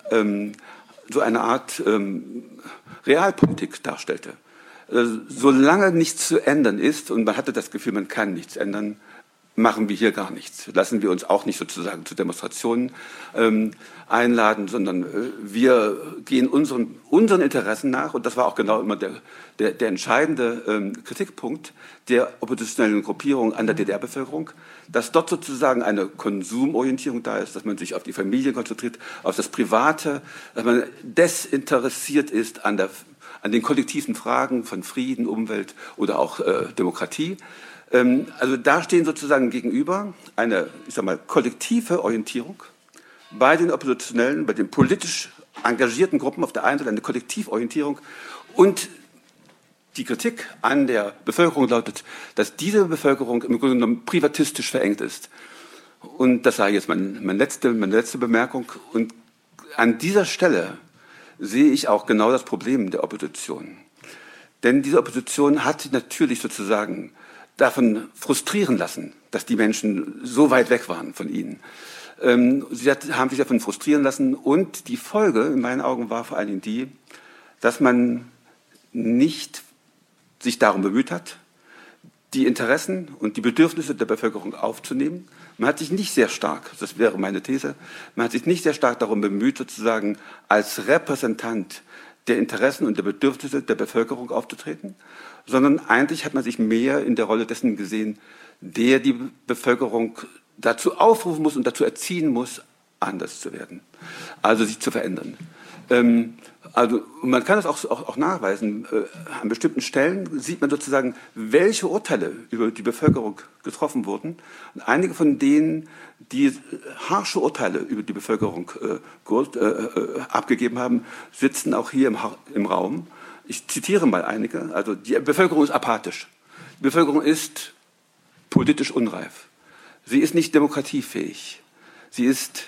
so eine Art Realpolitik darstellte. Solange nichts zu ändern ist, und man hatte das Gefühl, man kann nichts ändern, machen wir hier gar nichts. Lassen wir uns auch nicht sozusagen zu Demonstrationen einladen, sondern wir gehen unseren Interessen nach. Und das war auch genau immer der entscheidende Kritikpunkt der oppositionellen Gruppierung an der DDR-Bevölkerung, dass dort sozusagen eine Konsumorientierung da ist, dass man sich auf die Familie konzentriert, auf das Private, dass man desinteressiert ist an den kollektiven Fragen von Frieden, Umwelt oder auch Demokratie. Also da stehen sozusagen gegenüber eine, kollektive Orientierung bei den Oppositionellen, bei den politisch engagierten Gruppen auf der einen Seite eine Kollektivorientierung und die Kritik an der Bevölkerung lautet, dass diese Bevölkerung im Grunde genommen privatistisch verengt ist. Und das sei jetzt meine letzte Bemerkung. Und an dieser Stelle sehe ich auch genau das Problem der Opposition. Denn diese Opposition hat natürlich sozusagen davon frustrieren lassen, dass die Menschen so weit weg waren von ihnen. Sie haben sich davon frustrieren lassen und die Folge in meinen Augen war vor allen Dingen die, dass man nicht sich darum bemüht hat, die Interessen und die Bedürfnisse der Bevölkerung aufzunehmen. Man hat sich nicht sehr stark, das wäre meine These, man hat sich nicht sehr stark darum bemüht, sozusagen als Repräsentant der Interessen und der Bedürfnisse der Bevölkerung aufzutreten, sondern eigentlich hat man sich mehr in der Rolle dessen gesehen, der die Bevölkerung dazu aufrufen muss und dazu erziehen muss, anders zu werden, also sich zu verändern. Also man kann das auch nachweisen. An bestimmten Stellen sieht man sozusagen, welche Urteile über die Bevölkerung getroffen wurden. Und einige von denen, die harsche Urteile über die Bevölkerung abgegeben haben, sitzen auch hier im Raum. Ich zitiere mal einige. Also die Bevölkerung ist apathisch. Die Bevölkerung ist politisch unreif. Sie ist nicht demokratiefähig. Sie ist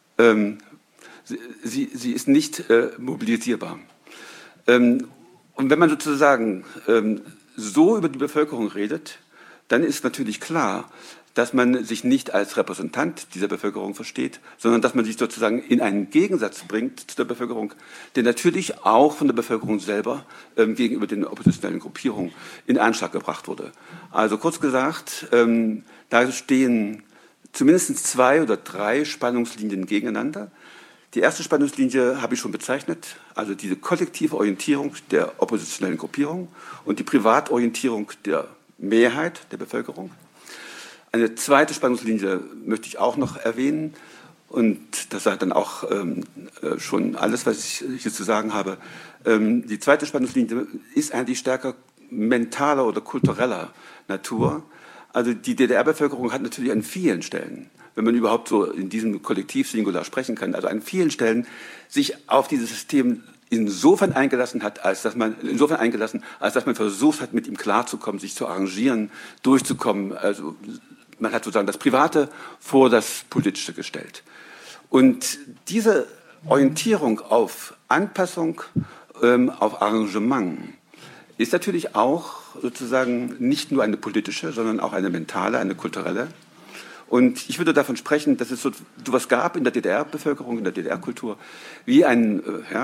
nicht mobilisierbar. Und wenn man sozusagen so über die Bevölkerung redet, dann ist natürlich klar, dass man sich nicht als Repräsentant dieser Bevölkerung versteht, sondern dass man sich sozusagen in einen Gegensatz bringt zu der Bevölkerung, der natürlich auch von der Bevölkerung selber gegenüber den oppositionellen Gruppierungen in Anschlag gebracht wurde. Also kurz gesagt, da stehen zumindest 2 oder 3 Spannungslinien gegeneinander. Die erste Spannungslinie habe ich schon bezeichnet, also diese kollektive Orientierung der oppositionellen Gruppierung und die Privatorientierung der Mehrheit der Bevölkerung. Eine zweite Spannungslinie möchte ich auch noch erwähnen und das sei dann auch schon alles, was ich hier zu sagen habe. Die zweite Spannungslinie ist eigentlich stärker mentaler oder kultureller Natur. Also die DDR-Bevölkerung hat natürlich an vielen Stellen, wenn man überhaupt so in diesem Kollektiv-Singular sprechen kann, also an vielen Stellen sich auf dieses System insofern eingelassen, als dass man versucht hat, mit ihm klarzukommen, sich zu arrangieren, durchzukommen. Also man hat sozusagen das Private vor das Politische gestellt. Und diese Orientierung auf Anpassung, auf Arrangement, ist natürlich auch sozusagen nicht nur eine politische, sondern auch eine mentale, eine kulturelle. Und ich würde davon sprechen, dass es so etwas gab in der DDR-Bevölkerung, in der DDR-Kultur, wie ein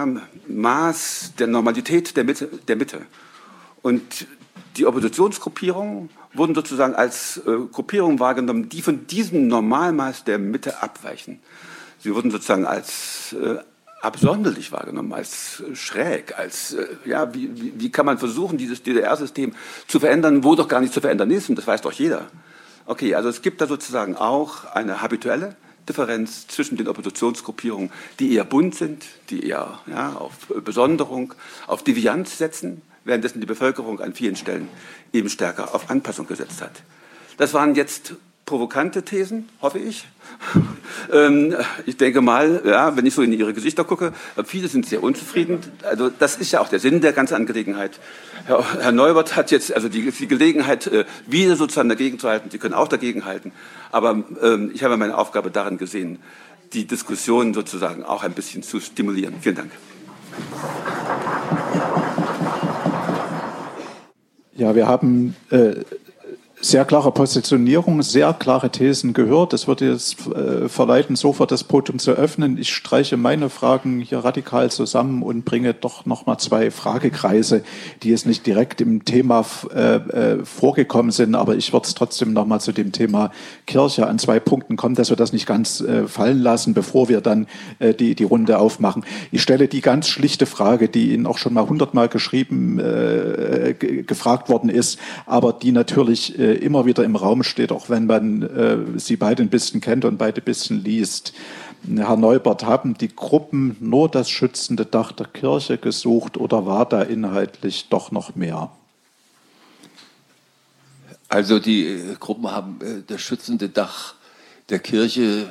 Maß der Normalität der Mitte. Und die Oppositionsgruppierungen wurden sozusagen als Gruppierungen wahrgenommen, die von diesem Normalmaß der Mitte abweichen. Sie wurden sozusagen als absonderlich wahrgenommen, als schräg, als wie kann man versuchen, dieses DDR-System zu verändern, wo doch gar nicht zu verändern ist, und das weiß doch jeder. Okay, also es gibt da sozusagen auch eine habituelle Differenz zwischen den Oppositionsgruppierungen, die eher bunt sind, die eher auf Besonderung, auf Devianz setzen, währenddessen die Bevölkerung an vielen Stellen eben stärker auf Anpassung gesetzt hat. Das waren jetzt provokante Thesen, hoffe ich. Ich denke mal, ja, wenn ich so in Ihre Gesichter gucke, viele sind sehr unzufrieden. Also das ist ja auch der Sinn der ganzen Angelegenheit. Herr Neubert hat jetzt also die Gelegenheit, wieder sozusagen dagegen zu halten. Sie können auch dagegen halten. Aber ich habe meine Aufgabe darin gesehen, die Diskussion sozusagen auch ein bisschen zu stimulieren. Vielen Dank. Ja, wir haben sehr klare Positionierung, sehr klare Thesen gehört. Das würde jetzt verleiten, sofort das Podium zu öffnen. Ich streiche meine Fragen hier radikal zusammen und bringe doch nochmal 2 Fragekreise, die jetzt nicht direkt im Thema vorgekommen sind, aber ich würde es trotzdem nochmal zu dem Thema Kirche an 2 Punkten kommen, dass wir das nicht ganz fallen lassen, bevor wir dann die Runde aufmachen. Ich stelle die ganz schlichte Frage, die Ihnen auch schon mal 100-mal geschrieben, gefragt worden ist, aber die natürlich immer wieder im Raum steht, auch wenn man sie beide ein bisschen kennt und beide ein bisschen liest. Herr Neubert, haben die Gruppen nur das schützende Dach der Kirche gesucht oder war da inhaltlich doch noch mehr? Also die Gruppen haben das schützende Dach der Kirche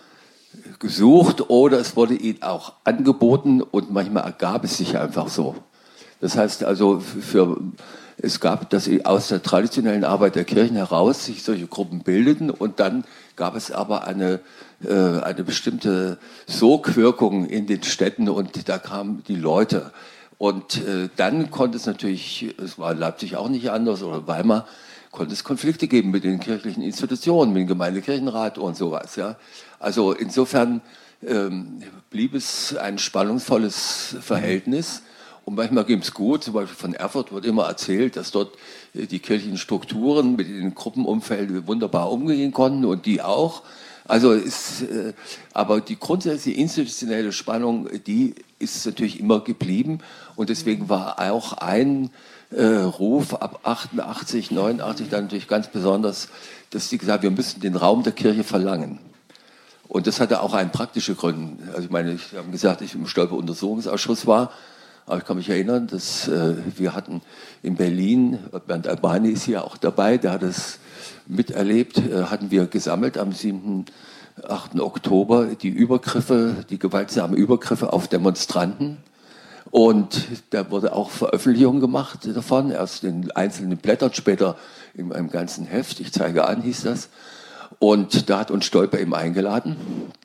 gesucht oder es wurde ihnen auch angeboten und manchmal ergab es sich einfach so. Das heißt also, es gab, dass aus der traditionellen Arbeit der Kirchen heraus sich solche Gruppen bildeten und dann gab es aber eine bestimmte Sogwirkung in den Städten und da kamen die Leute. Und dann konnte es natürlich, es war in Leipzig auch nicht anders oder Weimar, konnte es Konflikte geben mit den kirchlichen Institutionen, mit dem Gemeindekirchenrat und sowas. Ja. Also insofern blieb es ein spannungsvolles Verhältnis. Und manchmal ging es gut, zum Beispiel von Erfurt wird immer erzählt, dass dort die kirchlichen Strukturen mit den Gruppenumfelden wunderbar umgehen konnten und die auch. Also aber die grundsätzliche institutionelle Spannung, die ist natürlich immer geblieben und deswegen war auch ein Ruf ab 88, 89 dann natürlich ganz besonders, dass sie gesagt haben, wir müssen den Raum der Kirche verlangen. Und das hatte auch einen praktischen Grund. Also ich meine, ich habe gesagt, ich im Stolpe-Untersuchungsausschuss war. Aber ich kann mich erinnern, dass wir hatten in Berlin, Bernd Albani ist hier auch dabei, der hat es miterlebt, hatten wir gesammelt am 7., 8. Oktober die gewaltsamen Übergriffe auf Demonstranten. Und da wurde auch Veröffentlichung gemacht davon, erst in einzelnen Blättern, später in einem ganzen Heft, ich zeige an, hieß das. Und da hat uns Stolpe eben eingeladen.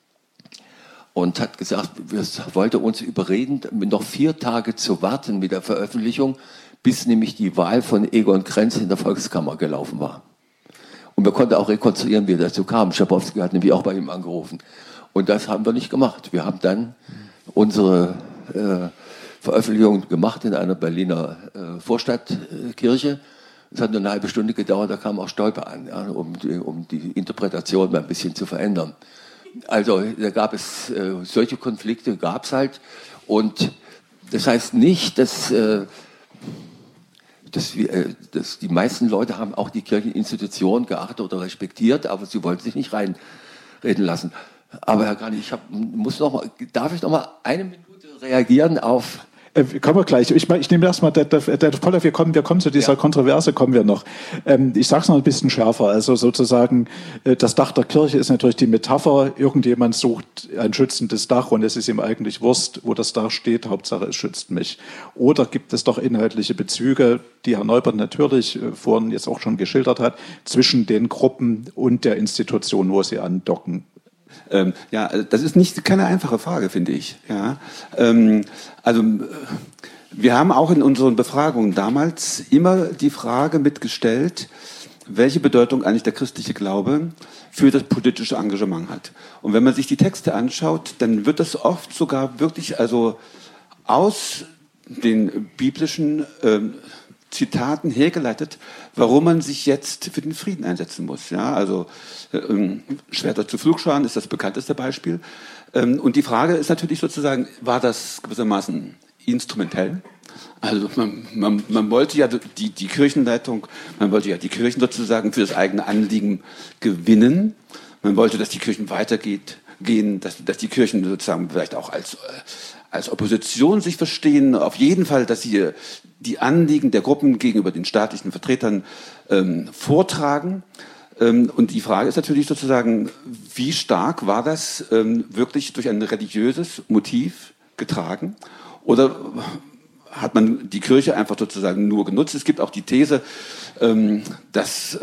Und hat gesagt, wollte uns überreden, noch 4 Tage zu warten mit der Veröffentlichung, bis nämlich die Wahl von Egon Krenz in der Volkskammer gelaufen war. Und wir konnten auch rekonstruieren, wie er dazu kam. Schabowski hat nämlich auch bei ihm angerufen. Und das haben wir nicht gemacht. Wir haben dann unsere Veröffentlichung gemacht in einer Berliner Vorstadtkirche. Es hat nur eine halbe Stunde gedauert, da kam auch Stolpe an, ja, um die Interpretation mal ein bisschen zu verändern. Also da gab es solche Konflikte, gab es halt. Und das heißt nicht, dass die meisten Leute haben auch die Kircheninstitution geachtet oder respektiert, aber sie wollten sich nicht reinreden lassen. Aber Herr Grani, darf ich noch mal eine Minute reagieren auf... Kommen wir gleich. Ich nehme erstmal, der Poller, wir kommen zu dieser Kontroverse, kommen wir noch. Ich sage es noch ein bisschen schärfer. Also sozusagen, das Dach der Kirche ist natürlich die Metapher. Irgendjemand sucht ein schützendes Dach und es ist ihm eigentlich Wurst, wo das Dach steht. Hauptsache, es schützt mich. Oder gibt es doch inhaltliche Bezüge, die Herr Neubert natürlich vorhin jetzt auch schon geschildert hat, zwischen den Gruppen und der Institution, wo sie andocken? Ja, das ist keine einfache Frage, finde ich. Ja, wir haben auch in unseren Befragungen damals immer die Frage mitgestellt, welche Bedeutung eigentlich der christliche Glaube für das politische Engagement hat. Und wenn man sich die Texte anschaut, dann wird das oft sogar wirklich also aus den biblischen Zitaten hergeleitet, warum man sich jetzt für den Frieden einsetzen muss. Ja, also Schwerter zu Pflugscharen ist das bekannteste Beispiel. Und die Frage ist natürlich sozusagen, war das gewissermaßen instrumentell? Also man wollte ja die Kirchenleitung, man wollte ja die Kirchen sozusagen für das eigene Anliegen gewinnen. Man wollte, dass die Kirchen weitergehen, dass die Kirchen sozusagen vielleicht auch als Opposition sich verstehen, auf jeden Fall, dass sie die Anliegen der Gruppen gegenüber den staatlichen Vertretern vortragen. Und die Frage ist natürlich sozusagen, wie stark war das wirklich durch ein religiöses Motiv getragen? Oder hat man die Kirche einfach sozusagen nur genutzt? Es gibt auch die These, dass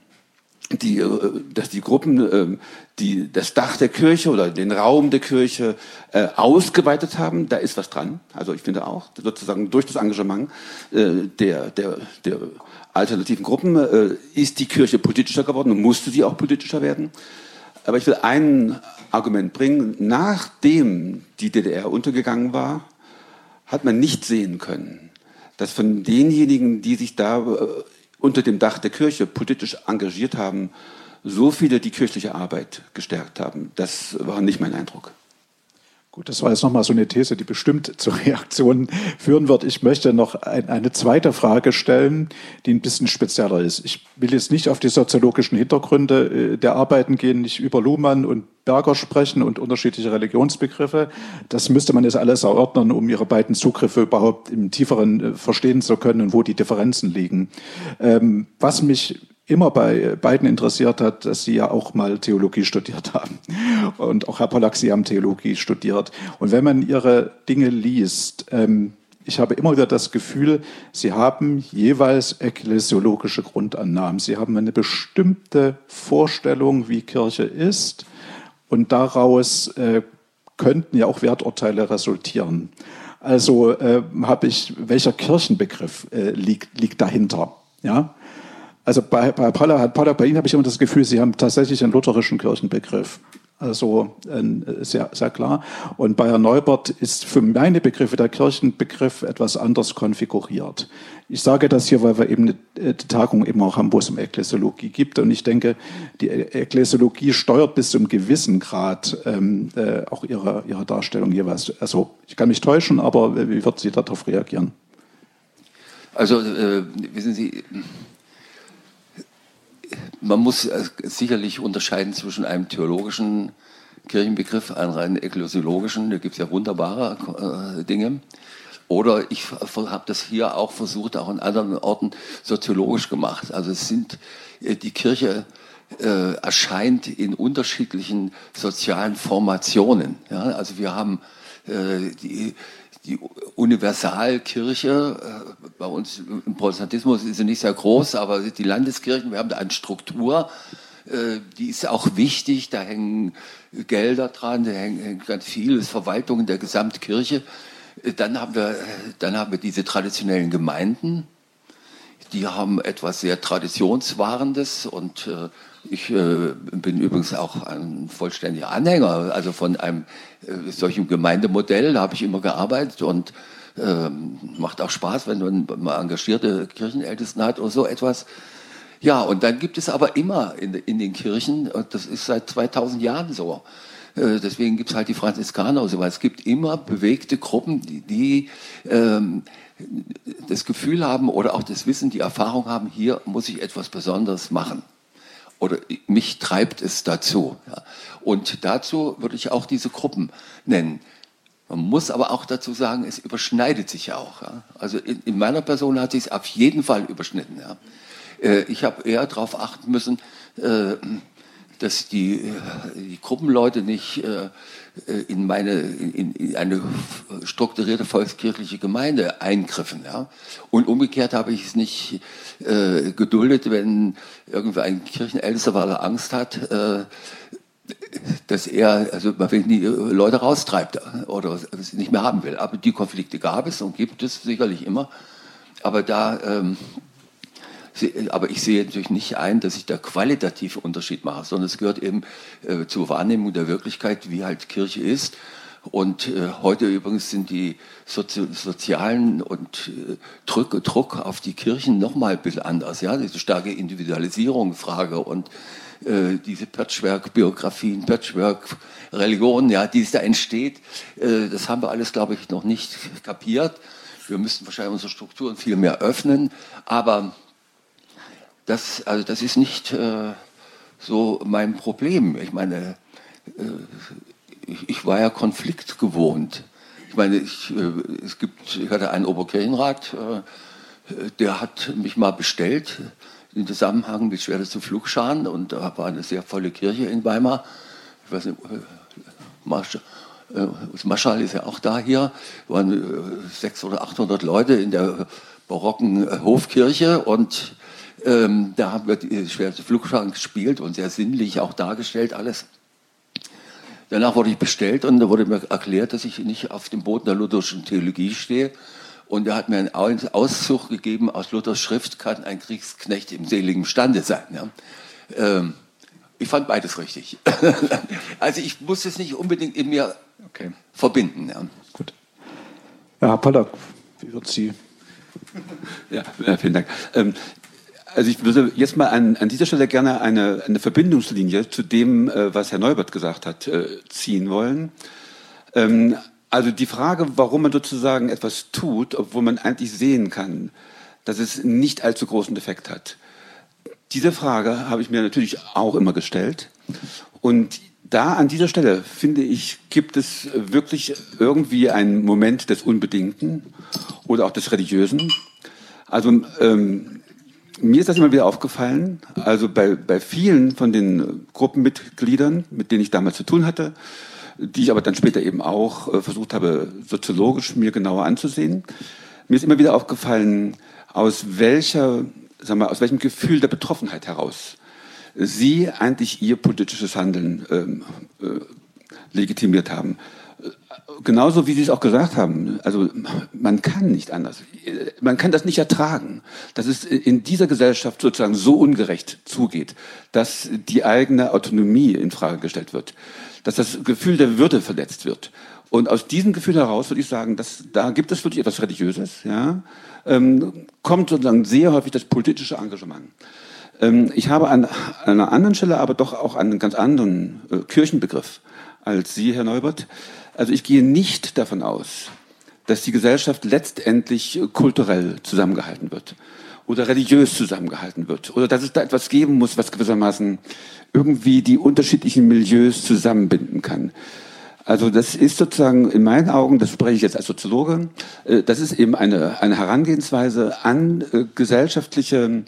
die Gruppen das Dach der Kirche oder den Raum der Kirche ausgeweitet haben. Da ist was dran. Also ich finde auch, sozusagen durch das Engagement der alternativen Gruppen ist die Kirche politischer geworden und musste sie auch politischer werden. Aber ich will ein Argument bringen. Nachdem die DDR untergegangen war, hat man nicht sehen können, dass von denjenigen, die sich da unter dem Dach der Kirche politisch engagiert haben, so viele die kirchliche Arbeit gestärkt haben. Das war nicht mein Eindruck. Gut, das war jetzt nochmal so eine These, die bestimmt zu Reaktionen führen wird. Ich möchte noch eine zweite Frage stellen, die ein bisschen spezieller ist. Ich will jetzt nicht auf die soziologischen Hintergründe der Arbeiten gehen, nicht über Luhmann und Berger sprechen und unterschiedliche Religionsbegriffe. Das müsste man jetzt alles erörtern, um ihre beiden Zugriffe überhaupt im Tieferen verstehen zu können und wo die Differenzen liegen. Was mich immer bei beiden interessiert hat, dass Sie ja auch mal Theologie studiert haben. Und auch Herr Pollack, Sie haben Theologie studiert. Und wenn man Ihre Dinge liest, ich habe immer wieder das Gefühl, Sie haben jeweils ekklesiologische Grundannahmen. Sie haben eine bestimmte Vorstellung, wie Kirche ist. Und daraus könnten ja auch Werturteile resultieren. Also welcher Kirchenbegriff liegt dahinter? Ja? Also bei Ihnen habe ich immer das Gefühl, Sie haben tatsächlich einen lutherischen Kirchenbegriff. Also sehr, sehr klar. Und bei Herrn Neubert ist für meine Begriffe der Kirchenbegriff etwas anders konfiguriert. Ich sage das hier, weil wir eben eine Tagung eben auch haben, wo es um Ekklesiologie gibt. Und ich denke, die Ekklesiologie steuert bis zu einem gewissen Grad auch ihre Darstellung jeweils. Also ich kann mich täuschen, aber wie wird sie darauf reagieren? Also wissen Sie, man muss sicherlich unterscheiden zwischen einem theologischen Kirchenbegriff, einem rein ekklesiologischen, da gibt es ja wunderbare Dinge. Oder ich habe das hier auch versucht, auch an anderen Orten soziologisch gemacht. Also die Kirche erscheint in unterschiedlichen sozialen Formationen. Ja? Also wir haben die Universalkirche, bei uns im Protestantismus ist sie nicht sehr groß, aber die Landeskirchen, wir haben da eine Struktur, die ist auch wichtig, da hängen Gelder dran, da hängt ganz viel, das ist Verwaltung der Gesamtkirche. Dann haben wir diese traditionellen Gemeinden, die haben etwas sehr Traditionswahrendes und ich bin übrigens auch ein vollständiger Anhänger, also von einem solchen Gemeindemodell, da habe ich immer gearbeitet und macht auch Spaß, wenn man mal engagierte Kirchenältesten hat oder so etwas. Ja, und dann gibt es aber immer in den Kirchen, und das ist seit 2000 Jahren so, deswegen gibt es halt die Franziskaner und so weiter, es gibt immer bewegte Gruppen, die das Gefühl haben oder auch das Wissen, die Erfahrung haben, hier muss ich etwas Besonderes machen. Oder mich treibt es dazu. Ja. Und dazu würde ich auch diese Gruppen nennen. Man muss aber auch dazu sagen, es überschneidet sich ja auch. Ja. Also in meiner Person hat sich es auf jeden Fall überschnitten. Ja. Ich habe eher darauf achten müssen, dass die Gruppenleute nicht in eine strukturierte volkskirchliche Gemeinde eingriffen. Ja? Und umgekehrt habe ich es nicht geduldet, wenn irgendwie ein Kirchenältester, weil er Angst hat, dass er die Leute raustreibt oder es nicht mehr haben will. Aber die Konflikte gab es und gibt es sicherlich immer. Aber aber ich sehe natürlich nicht ein, dass ich da qualitativ Unterschied mache, sondern es gehört eben zur Wahrnehmung der Wirklichkeit, wie halt Kirche ist. Und heute übrigens sind die sozialen und Druck auf die Kirchen noch mal ein bisschen anders. Ja? Diese starke Individualisierung, Frage und diese Patchwork-Biografien, Patchwork-Religionen, ja, die es da entsteht, das haben wir alles, glaube ich, noch nicht kapiert. Wir müssten wahrscheinlich unsere Strukturen viel mehr öffnen, aber das ist nicht so mein Problem. Ich meine, ich war ja konfliktgewohnt. Ich meine, ich hatte einen Oberkirchenrat, der hat mich mal bestellt im Zusammenhang mit schwersten Flugscharen, und da war eine sehr volle Kirche in Weimar. Ich weiß nicht, Marschall ist ja auch da hier, waren 600 oder 800 Leute in der barocken Hofkirche, und da haben wir die schwerste Flugscharen gespielt und sehr sinnlich auch dargestellt alles. Danach wurde ich bestellt und da wurde mir erklärt, dass ich nicht auf dem Boden der lutherischen Theologie stehe. Und er hat mir einen Auszug gegeben aus Luthers Schrift, kann ein Kriegsknecht im seligen Stande sein. Ja. Ich fand beides richtig. Also ich muss es nicht unbedingt in mir verbinden. Ja. Gut. Ja, Herr Pollack, wie wird Sie? Ja, vielen Dank. Also ich würde jetzt mal an dieser Stelle gerne eine Verbindungslinie zu dem, was Herr Neubert gesagt hat, ziehen wollen. Also die Frage, warum man sozusagen etwas tut, obwohl man eigentlich sehen kann, dass es nicht allzu großen Effekt hat. Diese Frage habe ich mir natürlich auch immer gestellt. Und da an dieser Stelle, finde ich, gibt es wirklich irgendwie einen Moment des Unbedingten oder auch des Religiösen. Also mir ist das immer wieder aufgefallen, also bei vielen von den Gruppenmitgliedern, mit denen ich damals zu tun hatte, die ich aber dann später eben auch versucht habe, soziologisch mir genauer anzusehen. Mir ist immer wieder aufgefallen, aus welchem Gefühl der Betroffenheit heraus sie eigentlich ihr politisches Handeln legitimiert haben. Genauso wie Sie es auch gesagt haben, also man kann nicht anders. Man kann das nicht ertragen, dass es in dieser Gesellschaft sozusagen so ungerecht zugeht, dass die eigene Autonomie in Frage gestellt wird, dass das Gefühl der Würde verletzt wird. Und aus diesem Gefühl heraus würde ich sagen, da gibt es wirklich etwas Religiöses, ja, kommt sozusagen sehr häufig das politische Engagement. Ich habe an einer anderen Stelle aber doch auch einen ganz anderen Kirchenbegriff als Sie, Herr Neubert. Also ich gehe nicht davon aus, dass die Gesellschaft letztendlich kulturell zusammengehalten wird oder religiös zusammengehalten wird oder dass es da etwas geben muss, was gewissermaßen irgendwie die unterschiedlichen Milieus zusammenbinden kann. Also das ist sozusagen in meinen Augen, das spreche ich jetzt als Soziologe, das ist eben eine Herangehensweise an gesellschaftliche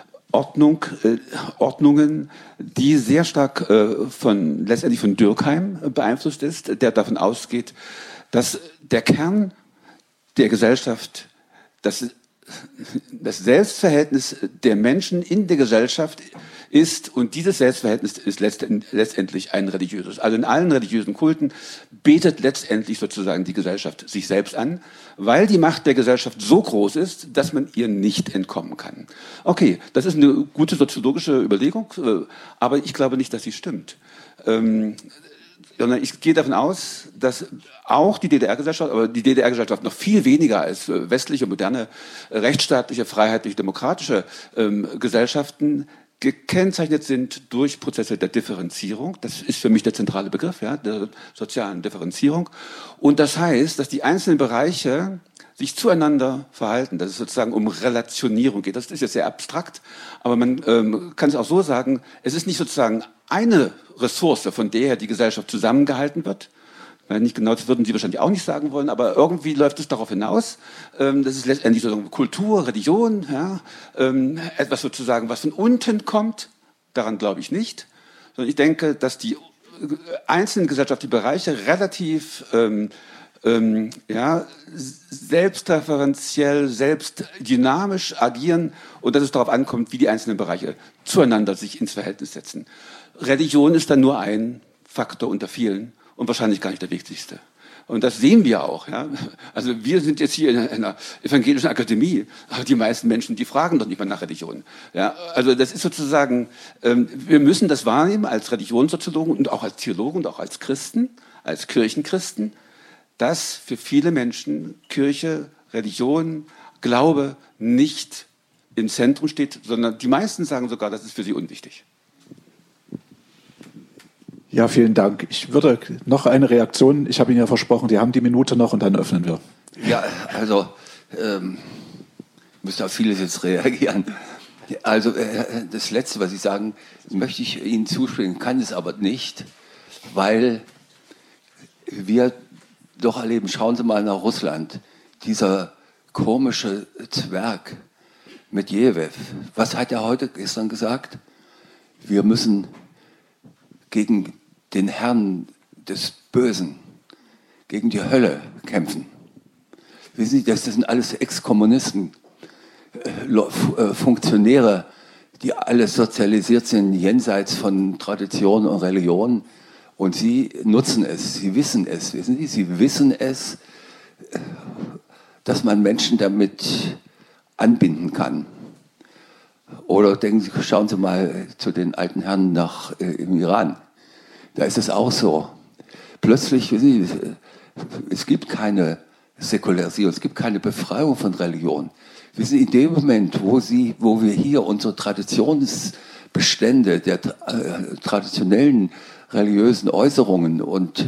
Ordnungen, die sehr stark letztendlich von Durkheim beeinflusst ist, der davon ausgeht, dass der Kern der Gesellschaft, das Selbstverhältnis der Menschen in der Gesellschaft ist, und dieses Selbstverhältnis ist letztendlich ein religiöses. Also in allen religiösen Kulten betet letztendlich sozusagen die Gesellschaft sich selbst an, weil die Macht der Gesellschaft so groß ist, dass man ihr nicht entkommen kann. Okay, das ist eine gute soziologische Überlegung, aber ich glaube nicht, dass sie stimmt. Sondern ich gehe davon aus, dass auch die DDR-Gesellschaft, aber die DDR-Gesellschaft noch viel weniger als westliche, moderne, rechtsstaatliche, freiheitlich demokratische Gesellschaften gekennzeichnet sind durch Prozesse der Differenzierung. Das ist für mich der zentrale Begriff, ja, der sozialen Differenzierung. Und das heißt, dass die einzelnen Bereiche sich zueinander verhalten, dass es sozusagen um Relationierung geht. Das ist jetzt sehr abstrakt, aber man kann es auch so sagen, es ist nicht sozusagen eine Ressource, von der her die Gesellschaft zusammengehalten wird. Nicht genau, das würden Sie wahrscheinlich auch nicht sagen wollen, aber irgendwie läuft es darauf hinaus. Das ist letztendlich sozusagen Kultur, Religion, ja, etwas sozusagen, was von unten kommt. Daran glaube ich nicht. Sondern ich denke, dass die einzelnen gesellschaftlichen Bereiche relativ selbstreferenziell, selbstdynamisch agieren und dass es darauf ankommt, wie die einzelnen Bereiche zueinander sich ins Verhältnis setzen. Religion ist dann nur ein Faktor unter vielen und wahrscheinlich gar nicht der wichtigste. Und das sehen wir auch. Ja? Also wir sind jetzt hier in einer evangelischen Akademie, aber die meisten Menschen, die fragen doch nicht mal nach Religion. Ja? Also das ist sozusagen, wir müssen das wahrnehmen als Religionssoziologen und auch als Theologen und auch als Christen, als Kirchenchristen, dass für viele Menschen Kirche, Religion, Glaube nicht im Zentrum steht, sondern die meisten sagen sogar, das ist für sie unwichtig. Ja, vielen Dank. Ich würde noch eine Reaktion, ich habe Ihnen ja versprochen, die haben die Minute noch und dann öffnen wir. Ja, also müssen auf vieles jetzt reagieren. Also das Letzte, was Sie sagen, möchte ich Ihnen zustimmen, kann es aber nicht, weil wir doch erleben. Schauen Sie mal nach Russland. Dieser komische Zwerg Medvedev. Was hat er gestern gesagt? Wir müssen gegen den Herrn des Bösen, gegen die Hölle kämpfen. Wissen Sie, das sind alles Ex-Kommunisten, Funktionäre, die alle sozialisiert sind jenseits von Tradition und Religion. Und sie nutzen es, sie wissen es. Wissen Sie, sie wissen es, dass man Menschen damit anbinden kann. Oder schauen Sie mal zu den alten Herren im Iran. Da ist es auch so. Plötzlich, wissen Sie, es gibt keine Säkularisierung, es gibt keine Befreiung von Religion. Wissen Sie, in dem Moment, wo wir hier unsere Traditionsbestände der traditionellen religiösen Äußerungen und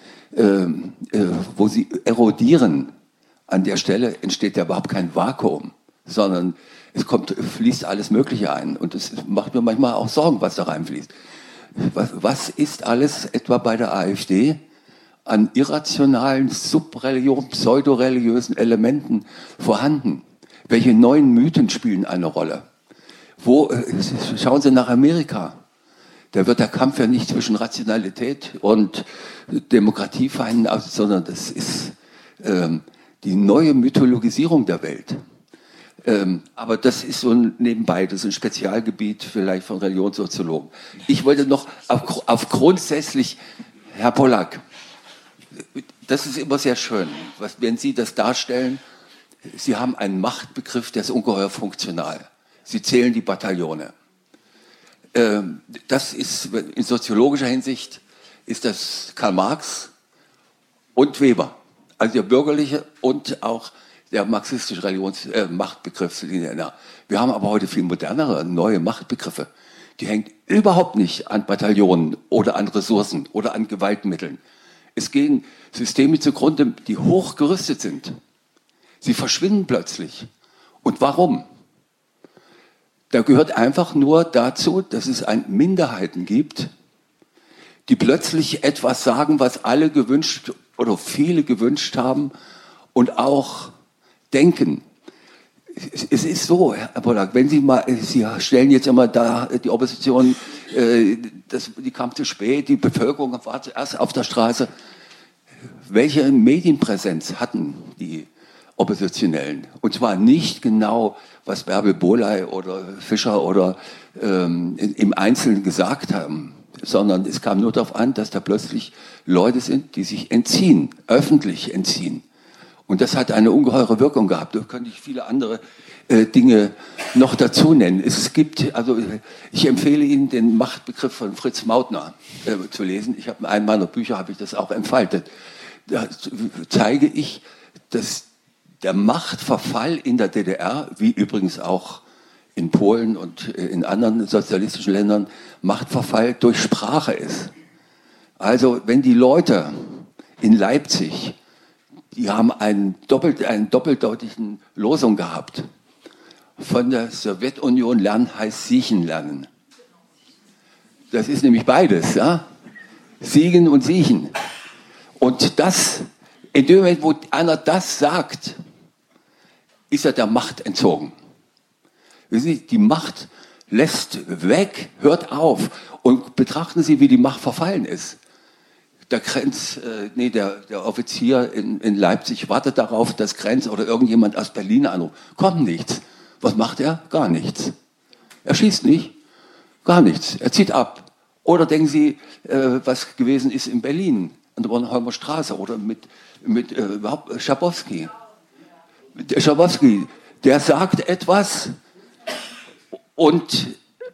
wo sie erodieren, an der Stelle entsteht ja überhaupt kein Vakuum, sondern fließt alles Mögliche ein. Und es macht mir manchmal auch Sorgen, was da reinfließt. Was ist alles etwa bei der AfD an irrationalen, pseudoreligiösen Elementen vorhanden? Welche neuen Mythen spielen eine Rolle? Schauen Sie nach Amerika. Da wird der Kampf ja nicht zwischen Rationalität und Demokratie verhandeln, sondern das ist die neue Mythologisierung der Welt. Aber das ist so nebenbei, das ist ein Spezialgebiet vielleicht von Religionssoziologen. Ich wollte noch auf grundsätzlich, Herr Pollack, das ist immer sehr schön, wenn Sie das darstellen. Sie haben einen Machtbegriff, der ist ungeheuer funktional. Sie zählen die Bataillone. Das ist in soziologischer Hinsicht ist das Karl Marx und Weber, also der bürgerliche und auch der marxistische Machtbegriff. Wir haben aber heute viel modernere, neue Machtbegriffe. Die hängen überhaupt nicht an Bataillonen oder an Ressourcen oder an Gewaltmitteln. Es gehen Systeme zugrunde, die hochgerüstet sind. Sie verschwinden plötzlich. Und warum? Da gehört einfach nur dazu, dass es Minderheiten gibt, die plötzlich etwas sagen, was alle gewünscht oder viele gewünscht haben und auch denken. Es ist so, Herr Pollack, Sie stellen jetzt immer da die Opposition, die kam zu spät, die Bevölkerung war zuerst auf der Straße. Welche Medienpräsenz hatten die Oppositionellen? Und zwar nicht genau, was Bärbel Bohley oder Fischer oder im Einzelnen gesagt haben, sondern es kam nur darauf an, dass da plötzlich Leute sind, die sich entziehen, öffentlich entziehen. Und das hat eine ungeheure Wirkung gehabt. Da könnte ich viele andere Dinge noch dazu nennen. Ich empfehle Ihnen, den Machtbegriff von Fritz Mautner zu lesen. In einem meiner Bücher habe ich das auch entfaltet. Da zeige ich, dass der Machtverfall in der DDR, wie übrigens auch in Polen und in anderen sozialistischen Ländern, Machtverfall durch Sprache ist. Also wenn die Leute in Leipzig, die haben einen doppeldeutigen Losung gehabt. Von der Sowjetunion lernen heißt Siechen lernen. Das ist nämlich beides, ja? Siegen und Siechen. Und in dem Moment, wo einer das sagt, ist er der Macht entzogen. Wissen Sie, die Macht lässt weg, hört auf. Und betrachten Sie, wie die Macht verfallen ist. Der Offizier in Leipzig wartet darauf, dass Krenz oder irgendjemand aus Berlin anruft. Kommt nichts. Was macht er? Gar nichts. Er schießt nicht. Gar nichts. Er zieht ab. Oder denken Sie, was gewesen ist in Berlin, an der Bornholmer Straße oder mit Schabowski. Der Schabowski, der sagt etwas und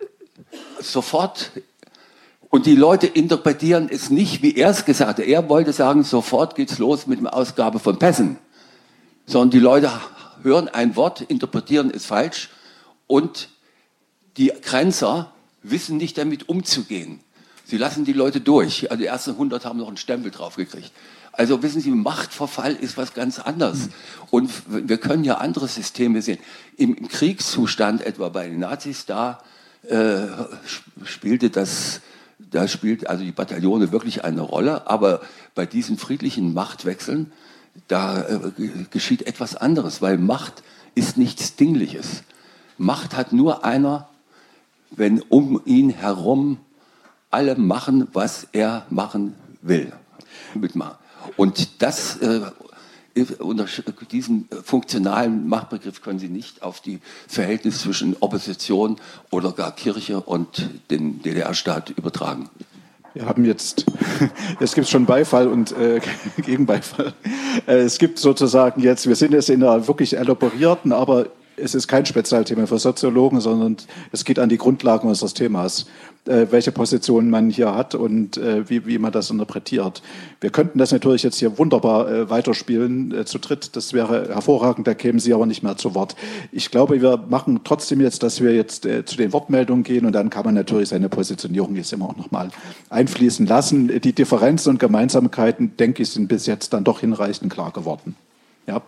sofort, und die Leute interpretieren es nicht, wie er es gesagt hat. Er wollte sagen, sofort geht's los mit der Ausgabe von Pässen. Sondern die Leute hören ein Wort, interpretieren es falsch und die Grenzer wissen nicht damit umzugehen. Sie lassen die Leute durch. Also die ersten 100 haben noch einen Stempel drauf gekriegt. Also wissen Sie, Machtverfall ist was ganz anderes. Und wir können ja andere Systeme sehen. Im Kriegszustand, etwa bei den Nazis, da spielte das Da spielt also die Bataillone wirklich eine Rolle, aber bei diesen friedlichen Machtwechseln, da geschieht etwas anderes, weil Macht ist nichts Dingliches. Macht hat nur einer, wenn um ihn herum alle machen, was er machen will. Und das unter diesem funktionalen Machtbegriff können Sie nicht auf die Verhältnisse zwischen Opposition oder gar Kirche und dem DDR-Staat übertragen. Wir haben jetzt gibt schon Beifall und Gegenbeifall. Es gibt sozusagen jetzt, wir sind jetzt in einer wirklich elaborierten, aber es ist kein Spezialthema für Soziologen, sondern es geht an die Grundlagen unseres Themas, welche Position man hier hat und wie man das interpretiert. Wir könnten das natürlich jetzt hier wunderbar weiterspielen zu dritt. Das wäre hervorragend, da kämen Sie aber nicht mehr zu Wort. Ich glaube, wir machen trotzdem jetzt, dass wir jetzt zu den Wortmeldungen gehen und dann kann man natürlich seine Positionierung jetzt immer auch nochmal einfließen lassen. Die Differenzen und Gemeinsamkeiten, denke ich, sind bis jetzt dann doch hinreichend klar geworden. Ja.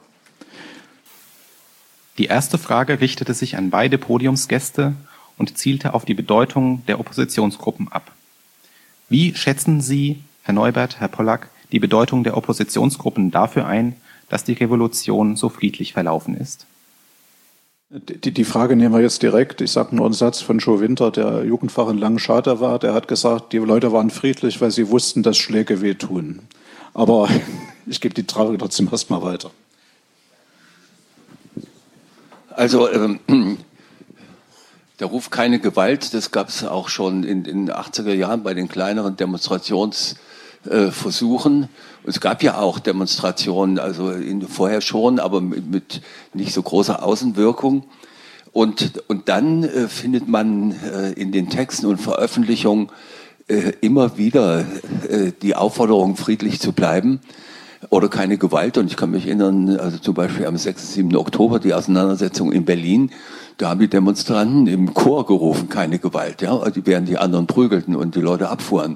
Die erste Frage richtete sich an beide Podiumsgäste und zielte auf die Bedeutung der Oppositionsgruppen ab. Wie schätzen Sie, Herr Neubert, Herr Pollack, die Bedeutung der Oppositionsgruppen dafür ein, dass die Revolution so friedlich verlaufen ist? Die Frage nehmen wir jetzt direkt. Ich sage nur einen Satz von Joe Winter, der Jugendpfarrer in Langenschade war. Der hat gesagt, die Leute waren friedlich, weil sie wussten, dass Schläge wehtun. Aber ich gebe die Frage trotzdem erstmal weiter. Also der Ruf keine Gewalt, das gab es auch schon in den 80er Jahren bei den kleineren Demonstrationsversuchen. Es gab ja auch Demonstrationen, also vorher schon, aber mit nicht so großer Außenwirkung. Und dann findet man in den Texten und Veröffentlichungen immer wieder die Aufforderung, friedlich zu bleiben. Oder keine Gewalt. Und ich kann mich erinnern, also zum Beispiel am 6. 7. Oktober, die Auseinandersetzung in Berlin, da haben die Demonstranten im Chor gerufen, keine Gewalt, ja, während die anderen prügelten und die Leute abfuhren.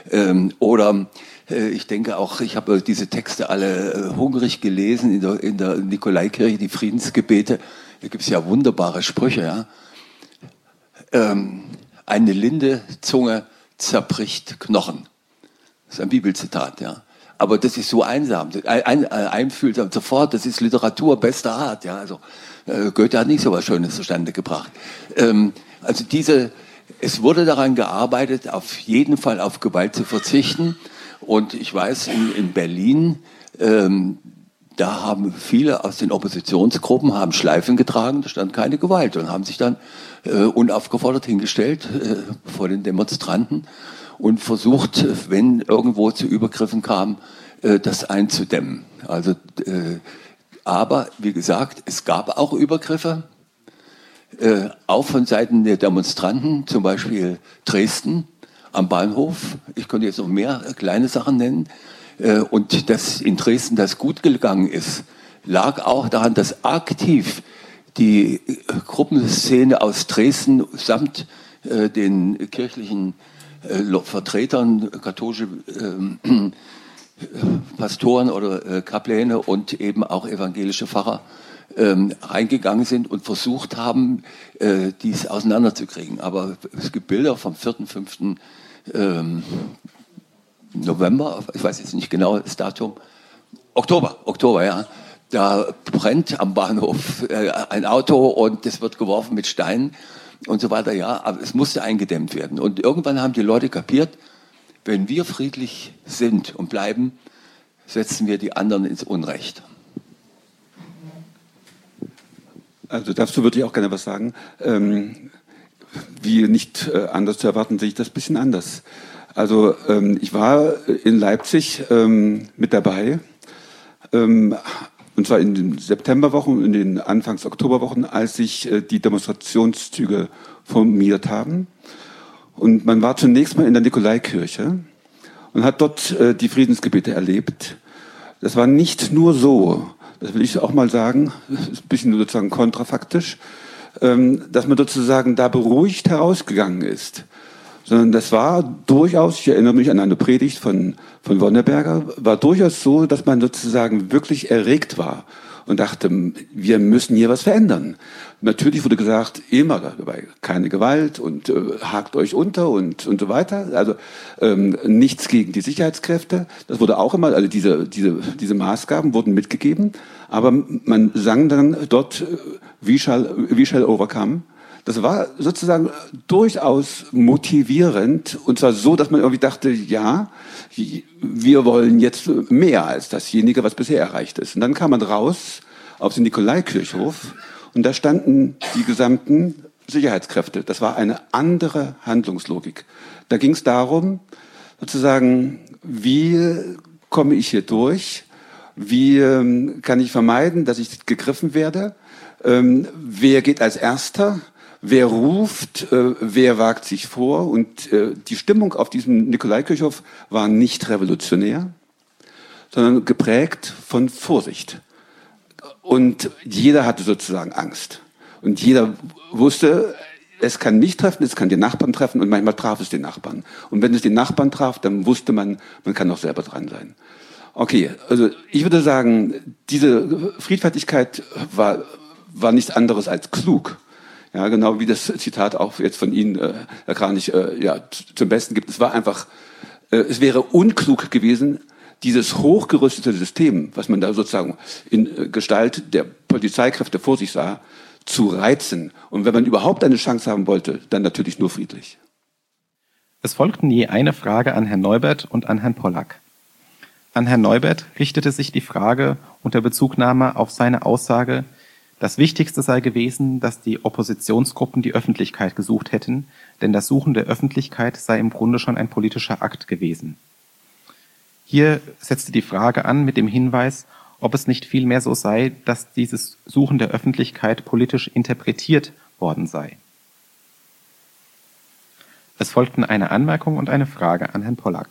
Ich denke auch, ich habe diese Texte alle hungrig gelesen in der Nikolaikirche, die Friedensgebete. Da gibt es ja wunderbare Sprüche, ja. Eine linde Zunge zerbricht Knochen. Das ist ein Bibelzitat, ja. Aber das ist so einsam, einfühlsam sofort, das ist Literatur bester Art, ja, also Goethe hat nicht so was Schönes zustande gebracht. Es wurde daran gearbeitet, auf jeden Fall auf Gewalt zu verzichten und ich weiß, in Berlin, da haben viele aus den Oppositionsgruppen haben Schleifen getragen, da stand keine Gewalt und haben sich dann unaufgefordert hingestellt vor den Demonstranten und versucht, wenn irgendwo zu Übergriffen kam, das einzudämmen. Also, aber wie gesagt, es gab auch Übergriffe, auch von Seiten der Demonstranten, zum Beispiel Dresden am Bahnhof. Ich könnte jetzt noch mehr kleine Sachen nennen. Und dass in Dresden das gut gegangen ist, lag auch daran, dass aktiv die Gruppenszene aus Dresden samt den kirchlichen Vertretern, katholische Pastoren oder Kapläne und eben auch evangelische Pfarrer reingegangen sind und versucht haben, dies auseinanderzukriegen. Aber es gibt Bilder vom 4., 5. November, ich weiß jetzt nicht genau das Datum, Oktober, ja. Da brennt am Bahnhof ein Auto und es wird geworfen mit Steinen und so weiter, ja, aber es musste eingedämmt werden. Und irgendwann haben die Leute kapiert, wenn wir friedlich sind und bleiben, setzen wir die anderen ins Unrecht. Also dazu würde ich auch gerne was sagen. Wie nicht anders zu erwarten, sehe ich das ein bisschen anders. Also ich war in Leipzig mit dabei, und zwar in den Septemberwochen, in den Anfangs-Oktoberwochen, als sich die Demonstrationszüge formiert haben. Und man war zunächst mal in der Nikolaikirche und hat dort die Friedensgebete erlebt. Das war nicht nur so, das will ich auch mal sagen, das ist ein bisschen sozusagen kontrafaktisch, dass man sozusagen da beruhigt herausgegangen ist. Sondern das war durchaus, ich erinnere mich an eine Predigt von Wonneberger, war durchaus so, dass man sozusagen wirklich erregt war und dachte, wir müssen hier was verändern. Natürlich wurde gesagt, immer dabei keine Gewalt und hakt euch unter und so weiter. Also nichts gegen die Sicherheitskräfte. Das wurde auch immer, also diese Maßgaben wurden mitgegeben. Aber man sang dann dort, we shall overcome. Das war sozusagen durchaus motivierend, und zwar so, dass man irgendwie dachte, ja, wir wollen jetzt mehr als dasjenige, was bisher erreicht ist. Und dann kam man raus auf den Nikolaikirchhof und da standen die gesamten Sicherheitskräfte. Das war eine andere Handlungslogik. Da ging es darum, sozusagen, wie komme ich hier durch? Wie kann ich vermeiden, dass ich gegriffen werde? Wer geht als Erster? Wer ruft, wer wagt sich vor? Und die Stimmung auf diesem Nikolaikirchhof war nicht revolutionär, sondern geprägt von Vorsicht. Und jeder hatte sozusagen Angst. Und jeder wusste, es kann mich treffen, es kann den Nachbarn treffen, und manchmal traf es den Nachbarn. Und wenn es den Nachbarn traf, dann wusste man, man kann auch selber dran sein. Okay, also ich würde sagen, diese Friedfertigkeit war nichts anderes als klug. Ja, genau wie das Zitat auch jetzt von Ihnen, Herr Kranich, zum Besten gibt. Es war einfach, es wäre unklug gewesen, dieses hochgerüstete System, was man da sozusagen in Gestalt der Polizeikräfte vor sich sah, zu reizen. Und wenn man überhaupt eine Chance haben wollte, dann natürlich nur friedlich. Es folgten je eine Frage an Herrn Neubert und an Herrn Pollack. An Herrn Neubert richtete sich die Frage unter Bezugnahme auf seine Aussage, das Wichtigste sei gewesen, dass die Oppositionsgruppen die Öffentlichkeit gesucht hätten, denn das Suchen der Öffentlichkeit sei im Grunde schon ein politischer Akt gewesen. Hier setzte die Frage an mit dem Hinweis, ob es nicht vielmehr so sei, dass dieses Suchen der Öffentlichkeit politisch interpretiert worden sei. Es folgten eine Anmerkung und eine Frage an Herrn Pollack.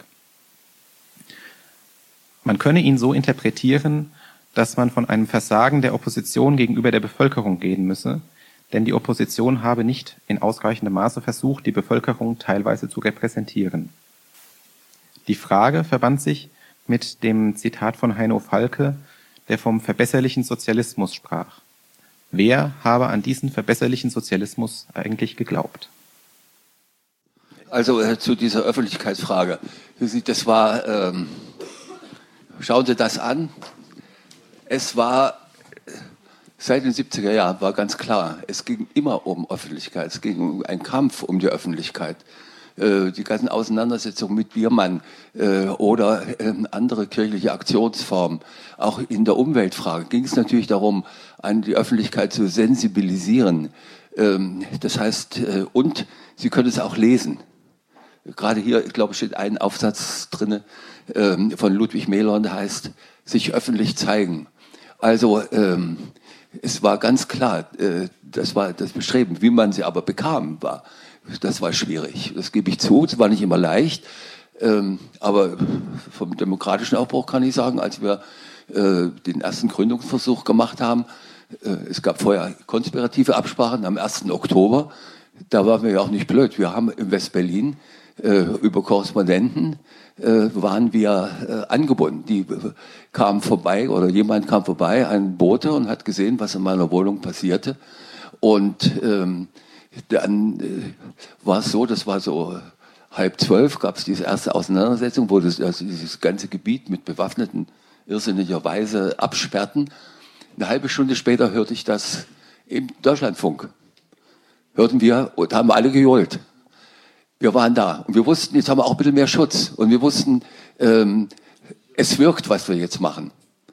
Man könne ihn so interpretieren, dass man von einem Versagen der Opposition gegenüber der Bevölkerung reden müsse, denn die Opposition habe nicht in ausreichendem Maße versucht, die Bevölkerung teilweise zu repräsentieren. Die Frage verband sich mit dem Zitat von Heino Falke, der vom verbesserlichen Sozialismus sprach. Wer habe an diesen verbesserlichen Sozialismus eigentlich geglaubt? Also zu dieser Öffentlichkeitsfrage. Das war, schauen Sie das an. Es war, seit den 70er Jahren war ganz klar, es ging immer um Öffentlichkeit, es ging um einen Kampf um die Öffentlichkeit. Die ganzen Auseinandersetzungen mit Biermann oder andere kirchliche Aktionsformen, auch in der Umweltfrage ging es natürlich darum, an die Öffentlichkeit zu sensibilisieren. Das heißt, und Sie können es auch lesen. Gerade hier, ich glaube, steht ein Aufsatz drin von Ludwig Mehlhorn, der heißt, sich öffentlich zeigen. Also es war ganz klar, das war das Bestreben. Wie man sie aber bekam, das war schwierig. Das gebe ich zu, es war nicht immer leicht. Aber vom demokratischen Aufbruch kann ich sagen, als wir den ersten Gründungsversuch gemacht haben, es gab vorher konspirative Absprachen am 1. Oktober, da waren wir ja auch nicht blöd. Wir haben in West-Berlin über Korrespondenten waren wir angebunden. Die kamen vorbei oder jemand kam vorbei, ein Bote, und hat gesehen, was in meiner Wohnung passierte. Und dann war es so, das war so 11:30, gab es diese erste Auseinandersetzung, wo dieses ganze Gebiet mit Bewaffneten irrsinnigerweise absperrten. Eine halbe Stunde später hörte ich das im Deutschlandfunk. Hörten wir und haben alle gejohlt. Wir waren da und wir wussten, jetzt haben wir auch ein bisschen mehr Schutz. Und wir wussten, es wirkt, was wir jetzt machen.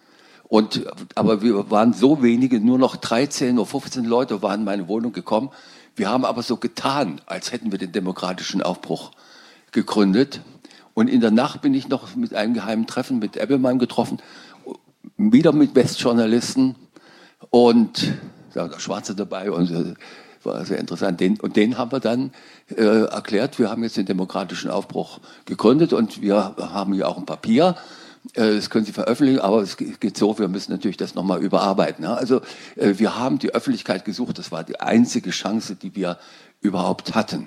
Aber wir waren so wenige, nur noch 13 oder 15 Leute waren in meine Wohnung gekommen. Wir haben aber so getan, als hätten wir den demokratischen Aufbruch gegründet. Und in der Nacht bin ich noch mit einem geheimen Treffen mit Ebbelmann getroffen, wieder mit Westjournalisten und da war der Schwarze dabei und war sehr interessant. Den haben wir dann erklärt, wir haben jetzt den demokratischen Aufbruch gegründet und wir haben hier auch ein Papier. Das können Sie veröffentlichen, aber es geht so, wir müssen natürlich das nochmal überarbeiten. Ja? Also wir haben die Öffentlichkeit gesucht, das war die einzige Chance, die wir überhaupt hatten.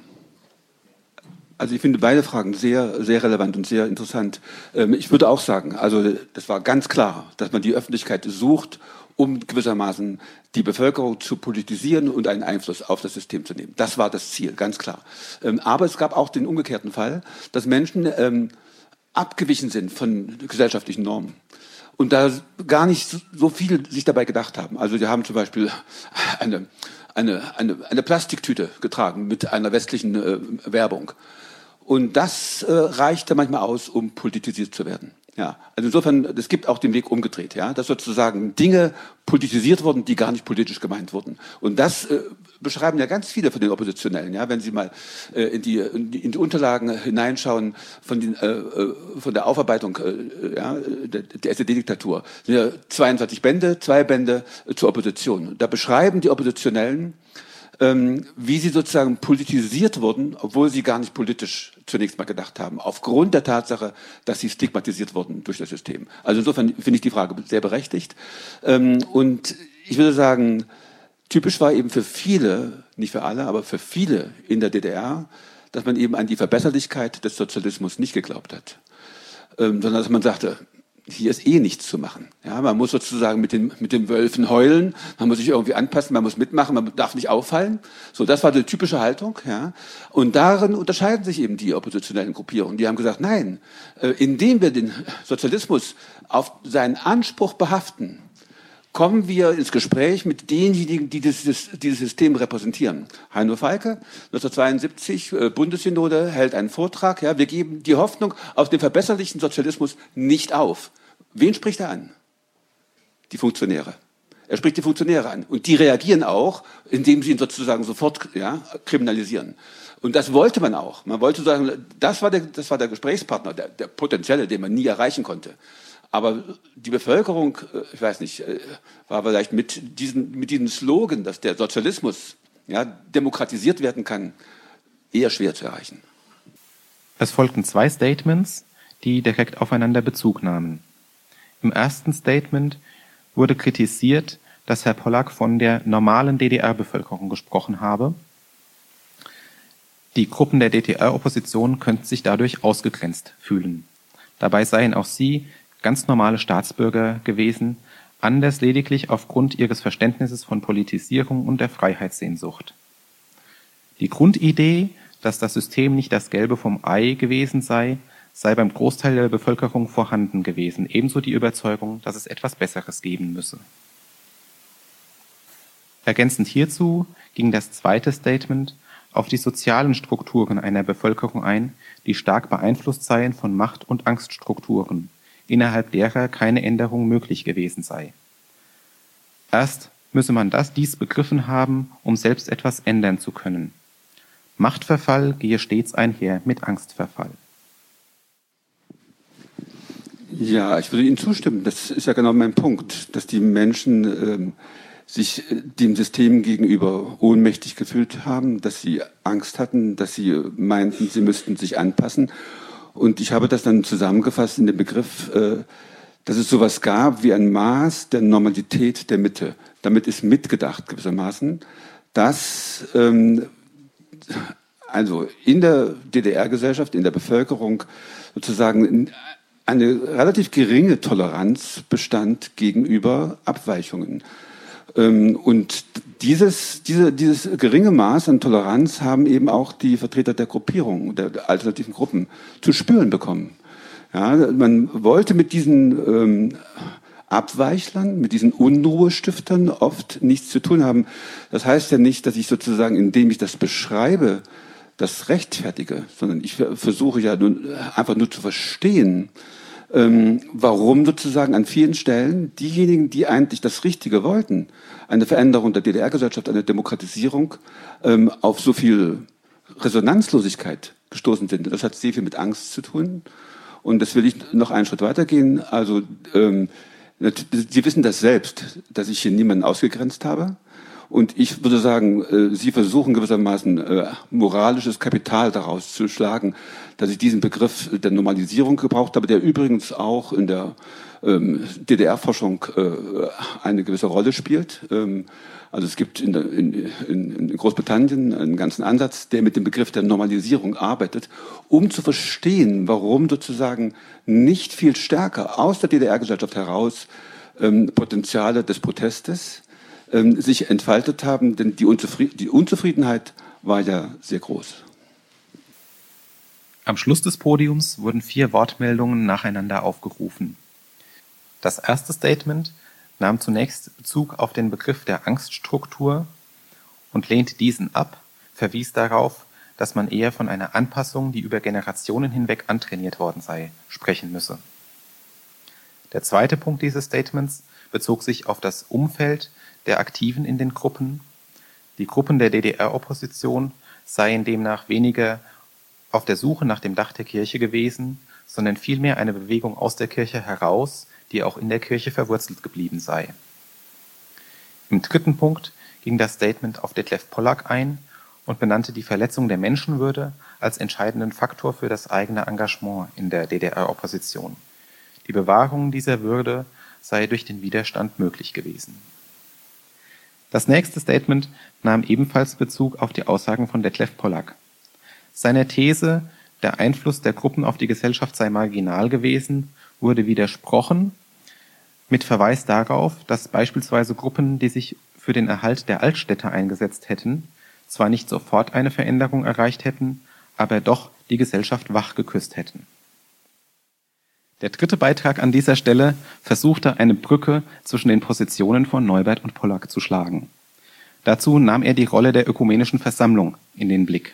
Also ich finde beide Fragen sehr, sehr relevant und sehr interessant. Ich würde auch sagen, also das war ganz klar, dass man die Öffentlichkeit sucht, um gewissermaßen die Bevölkerung zu politisieren und einen Einfluss auf das System zu nehmen. Das war das Ziel, ganz klar. Aber es gab auch den umgekehrten Fall, dass Menschen abgewichen sind von gesellschaftlichen Normen und da gar nicht so viel sich dabei gedacht haben. Also die haben zum Beispiel eine Plastiktüte getragen mit einer westlichen Werbung. Und das reichte manchmal aus, um politisiert zu werden. Ja, also insofern, es gibt auch den Weg umgedreht, ja, dass sozusagen Dinge politisiert wurden, die gar nicht politisch gemeint wurden. Und das beschreiben ja ganz viele von den Oppositionellen, ja, wenn Sie mal in die Unterlagen hineinschauen von der Aufarbeitung der SED-Diktatur. Sind ja 22 Bände, 2 Bände zur Opposition. Da beschreiben die Oppositionellen, wie sie sozusagen politisiert wurden, obwohl sie gar nicht politisch zunächst mal gedacht haben, aufgrund der Tatsache, dass sie stigmatisiert wurden durch das System. Also insofern finde ich die Frage sehr berechtigt. Und ich würde sagen, typisch war eben für viele, nicht für alle, aber für viele in der DDR, dass man eben an die Verbesserlichkeit des Sozialismus nicht geglaubt hat, sondern dass man sagte, hier ist nichts zu machen. Ja, man muss sozusagen mit den Wölfen heulen, man muss sich irgendwie anpassen, man muss mitmachen, man darf nicht auffallen. So, das war die typische Haltung. Ja. Und darin unterscheiden sich eben die oppositionellen Gruppierungen. Die haben gesagt, nein, indem wir den Sozialismus auf seinen Anspruch behaften, kommen wir ins Gespräch mit denjenigen, die dieses System repräsentieren. Heino Falke, 1972, Bundessynode, hält einen Vortrag. Ja, wir geben die Hoffnung auf den verbesserlichen Sozialismus nicht auf. Wen spricht er an? Die Funktionäre. Er spricht die Funktionäre an. Und die reagieren auch, indem sie ihn sozusagen sofort kriminalisieren. Und das wollte man auch. Man wollte sagen, das war der Gesprächspartner, der potenzielle, den man nie erreichen konnte. Aber die Bevölkerung, ich weiß nicht, war vielleicht mit diesem Slogan, dass der Sozialismus demokratisiert werden kann, eher schwer zu erreichen. Es folgten 2 Statements, die direkt aufeinander Bezug nahmen. Im ersten Statement wurde kritisiert, dass Herr Pollack von der normalen DDR-Bevölkerung gesprochen habe. Die Gruppen der DDR-Opposition könnten sich dadurch ausgegrenzt fühlen. Dabei seien auch sie ganz normale Staatsbürger gewesen, anders lediglich aufgrund ihres Verständnisses von Politisierung und der Freiheitssehnsucht. Die Grundidee, dass das System nicht das Gelbe vom Ei gewesen sei beim Großteil der Bevölkerung vorhanden gewesen, ebenso die Überzeugung, dass es etwas Besseres geben müsse. Ergänzend hierzu ging das zweite Statement auf die sozialen Strukturen einer Bevölkerung ein, die stark beeinflusst seien von Macht- und Angststrukturen, innerhalb derer keine Änderung möglich gewesen sei. Erst müsse man dies begriffen haben, um selbst etwas ändern zu können. Machtverfall gehe stets einher mit Angstverfall. Ja, ich würde Ihnen zustimmen. Das ist ja genau mein Punkt, dass die Menschen sich dem System gegenüber ohnmächtig gefühlt haben, dass sie Angst hatten, dass sie meinten, sie müssten sich anpassen. Und ich habe das dann zusammengefasst in dem Begriff, dass es sowas gab wie ein Maß der Normalität der Mitte. Damit ist mitgedacht gewissermaßen, dass also in der DDR-Gesellschaft, in der Bevölkerung sozusagen eine relativ geringe Toleranz bestand gegenüber Abweichungen. Und dieses geringe Maß an Toleranz haben eben auch die Vertreter der Gruppierungen, der alternativen Gruppen zu spüren bekommen. Ja, man wollte mit diesen Abweichlern, mit diesen Unruhestiftern oft nichts zu tun haben. Das heißt ja nicht, dass ich sozusagen, indem ich das beschreibe, das rechtfertige, sondern ich versuche ja einfach nur zu verstehen, warum sozusagen an vielen Stellen diejenigen, die eigentlich das Richtige wollten, eine Veränderung der DDR-Gesellschaft, eine Demokratisierung, auf so viel Resonanzlosigkeit gestoßen sind. Das hat sehr viel mit Angst zu tun. Und das will ich noch einen Schritt weitergehen. Also Sie wissen das selbst, dass ich hier niemanden ausgegrenzt habe. Und ich würde sagen, Sie versuchen gewissermaßen moralisches Kapital daraus zu schlagen, dass ich diesen Begriff der Normalisierung gebraucht habe, der übrigens auch in der DDR-Forschung eine gewisse Rolle spielt. Also es gibt in Großbritannien einen ganzen Ansatz, der mit dem Begriff der Normalisierung arbeitet, um zu verstehen, warum sozusagen nicht viel stärker aus der DDR-Gesellschaft heraus Potenziale des Protestes sich entfaltet haben, denn die Unzufriedenheit war ja sehr groß. Am Schluss des Podiums wurden 4 Wortmeldungen nacheinander aufgerufen. Das erste Statement nahm zunächst Bezug auf den Begriff der Angststruktur und lehnte diesen ab, verwies darauf, dass man eher von einer Anpassung, die über Generationen hinweg antrainiert worden sei, sprechen müsse. Der zweite Punkt dieses Statements bezog sich auf das Umfeld der Aktiven in den Gruppen. Die Gruppen der DDR-Opposition seien demnach weniger auf der Suche nach dem Dach der Kirche gewesen, sondern vielmehr eine Bewegung aus der Kirche heraus, die auch in der Kirche verwurzelt geblieben sei. Im dritten Punkt ging das Statement auf Detlef Pollack ein und benannte die Verletzung der Menschenwürde als entscheidenden Faktor für das eigene Engagement in der DDR-Opposition. Die Bewahrung dieser Würde sei durch den Widerstand möglich gewesen. Das nächste Statement nahm ebenfalls Bezug auf die Aussagen von Detlef Pollack. Seiner These, der Einfluss der Gruppen auf die Gesellschaft sei marginal gewesen, wurde widersprochen, mit Verweis darauf, dass beispielsweise Gruppen, die sich für den Erhalt der Altstädte eingesetzt hätten, zwar nicht sofort eine Veränderung erreicht hätten, aber doch die Gesellschaft wach geküsst hätten. Der dritte Beitrag an dieser Stelle versuchte, eine Brücke zwischen den Positionen von Neubert und Pollack zu schlagen. Dazu nahm er die Rolle der Ökumenischen Versammlung in den Blick.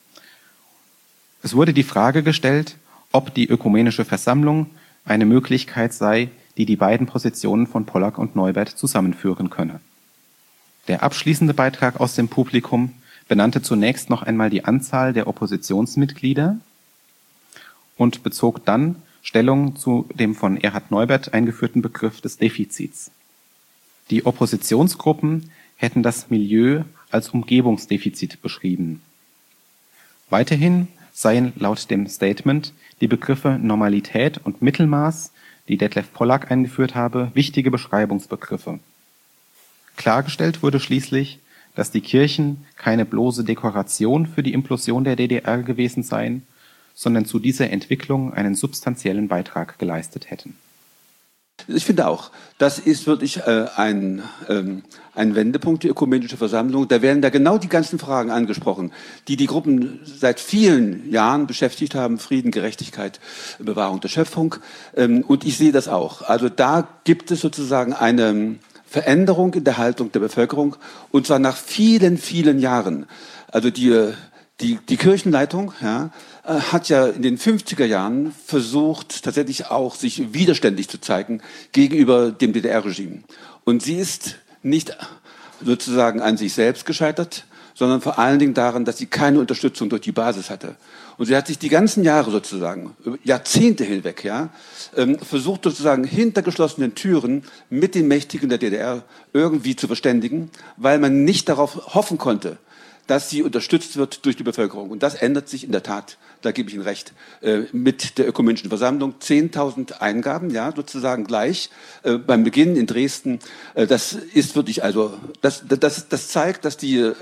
Es wurde die Frage gestellt, ob die Ökumenische Versammlung eine Möglichkeit sei, die die beiden Positionen von Pollack und Neubert zusammenführen könne. Der abschließende Beitrag aus dem Publikum benannte zunächst noch einmal die Anzahl der Oppositionsmitglieder und bezog dann Stellung zu dem von Erhard Neubert eingeführten Begriff des Defizits. Die Oppositionsgruppen hätten das Milieu als Umgebungsdefizit beschrieben. Weiterhin seien laut dem Statement die Begriffe Normalität und Mittelmaß, die Detlef Pollack eingeführt habe, wichtige Beschreibungsbegriffe. Klargestellt wurde schließlich, dass die Kirchen keine bloße Dekoration für die Implosion der DDR gewesen seien, sondern zu dieser Entwicklung einen substanziellen Beitrag geleistet hätten. Ich finde auch, das ist wirklich ein Wendepunkt, die Ökumenische Versammlung. Da werden da genau die ganzen Fragen angesprochen, die die Gruppen seit vielen Jahren beschäftigt haben: Frieden, Gerechtigkeit, Bewahrung der Schöpfung. Und ich sehe das auch. Also da gibt es sozusagen eine Veränderung in der Haltung der Bevölkerung, und zwar nach vielen, vielen Jahren. Also die Kirchenleitung hat ja in den 50er Jahren versucht, tatsächlich auch sich widerständig zu zeigen gegenüber dem DDR-Regime. Und sie ist nicht sozusagen an sich selbst gescheitert, sondern vor allen Dingen daran, dass sie keine Unterstützung durch die Basis hatte. Und sie hat sich die ganzen Jahre sozusagen, Jahrzehnte hinweg, versucht sozusagen hinter geschlossenen Türen mit den Mächtigen der DDR irgendwie zu verständigen, weil man nicht darauf hoffen konnte, dass sie unterstützt wird durch die Bevölkerung. Und das ändert sich in der Tat, da gebe ich Ihnen recht, mit der Ökumenischen Versammlung. 10.000 Eingaben, sozusagen gleich beim Beginn in Dresden. Das ist wirklich, also das zeigt, dass die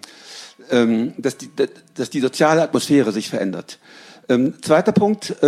soziale Atmosphäre sich verändert. Zweiter Punkt,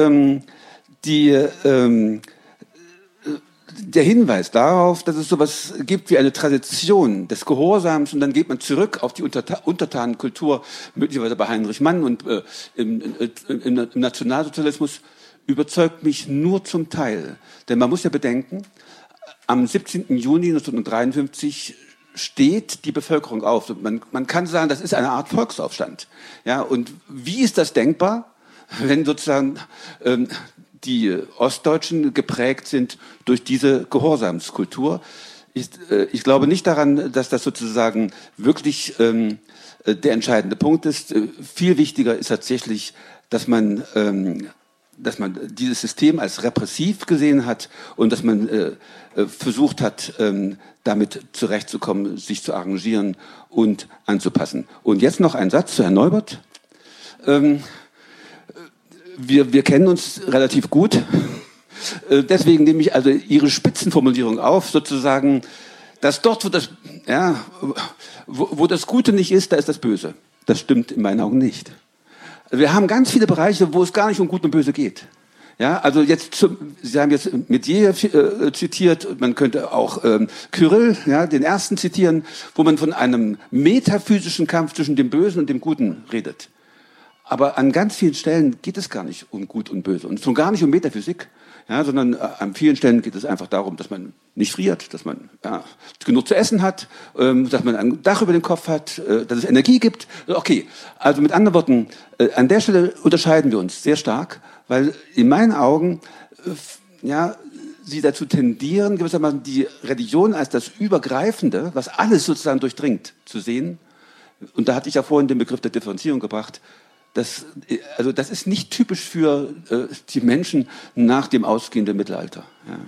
der Hinweis darauf, dass es sowas gibt wie eine Tradition des Gehorsams, und dann geht man zurück auf die Untertanenkultur, möglicherweise bei Heinrich Mann und im Nationalsozialismus, überzeugt mich nur zum Teil. Denn man muss ja bedenken, am 17. Juni 1953 steht die Bevölkerung auf. Man kann sagen, das ist eine Art Volksaufstand. Ja, und wie ist das denkbar, wenn sozusagen die Ostdeutschen geprägt sind durch diese Gehorsamskultur? Ich glaube nicht daran, dass das sozusagen wirklich der entscheidende Punkt ist. Viel wichtiger ist tatsächlich, dass man dieses System als repressiv gesehen hat und dass man versucht hat, damit zurechtzukommen, sich zu arrangieren und anzupassen. Und jetzt noch ein Satz zu Herrn Neubert. Wir kennen uns relativ gut. Deswegen nehme ich also Ihre Spitzenformulierung auf, sozusagen, dass dort, wo das Gute nicht ist, da ist das Böse. Das stimmt in meinen Augen nicht. Wir haben ganz viele Bereiche, wo es gar nicht um Gut und Böse geht. Ja, also Sie haben jetzt Mézières zitiert, man könnte auch Kyrill, ja, den ersten zitieren, wo man von einem metaphysischen Kampf zwischen dem Bösen und dem Guten redet. Aber an ganz vielen Stellen geht es gar nicht um Gut und Böse und schon gar nicht um Metaphysik, ja, sondern an vielen Stellen geht es einfach darum, dass man nicht friert, dass man genug zu essen hat, dass man ein Dach über dem Kopf hat, dass es Energie gibt. Okay, also mit anderen Worten, an der Stelle unterscheiden wir uns sehr stark, weil in meinen Augen sie dazu tendieren, gewissermaßen die Religion als das Übergreifende, was alles sozusagen durchdringt, zu sehen. Und da hatte ich ja vorhin den Begriff der Differenzierung gebracht. Das ist nicht typisch für die Menschen nach dem ausgehenden Mittelalter. Ja.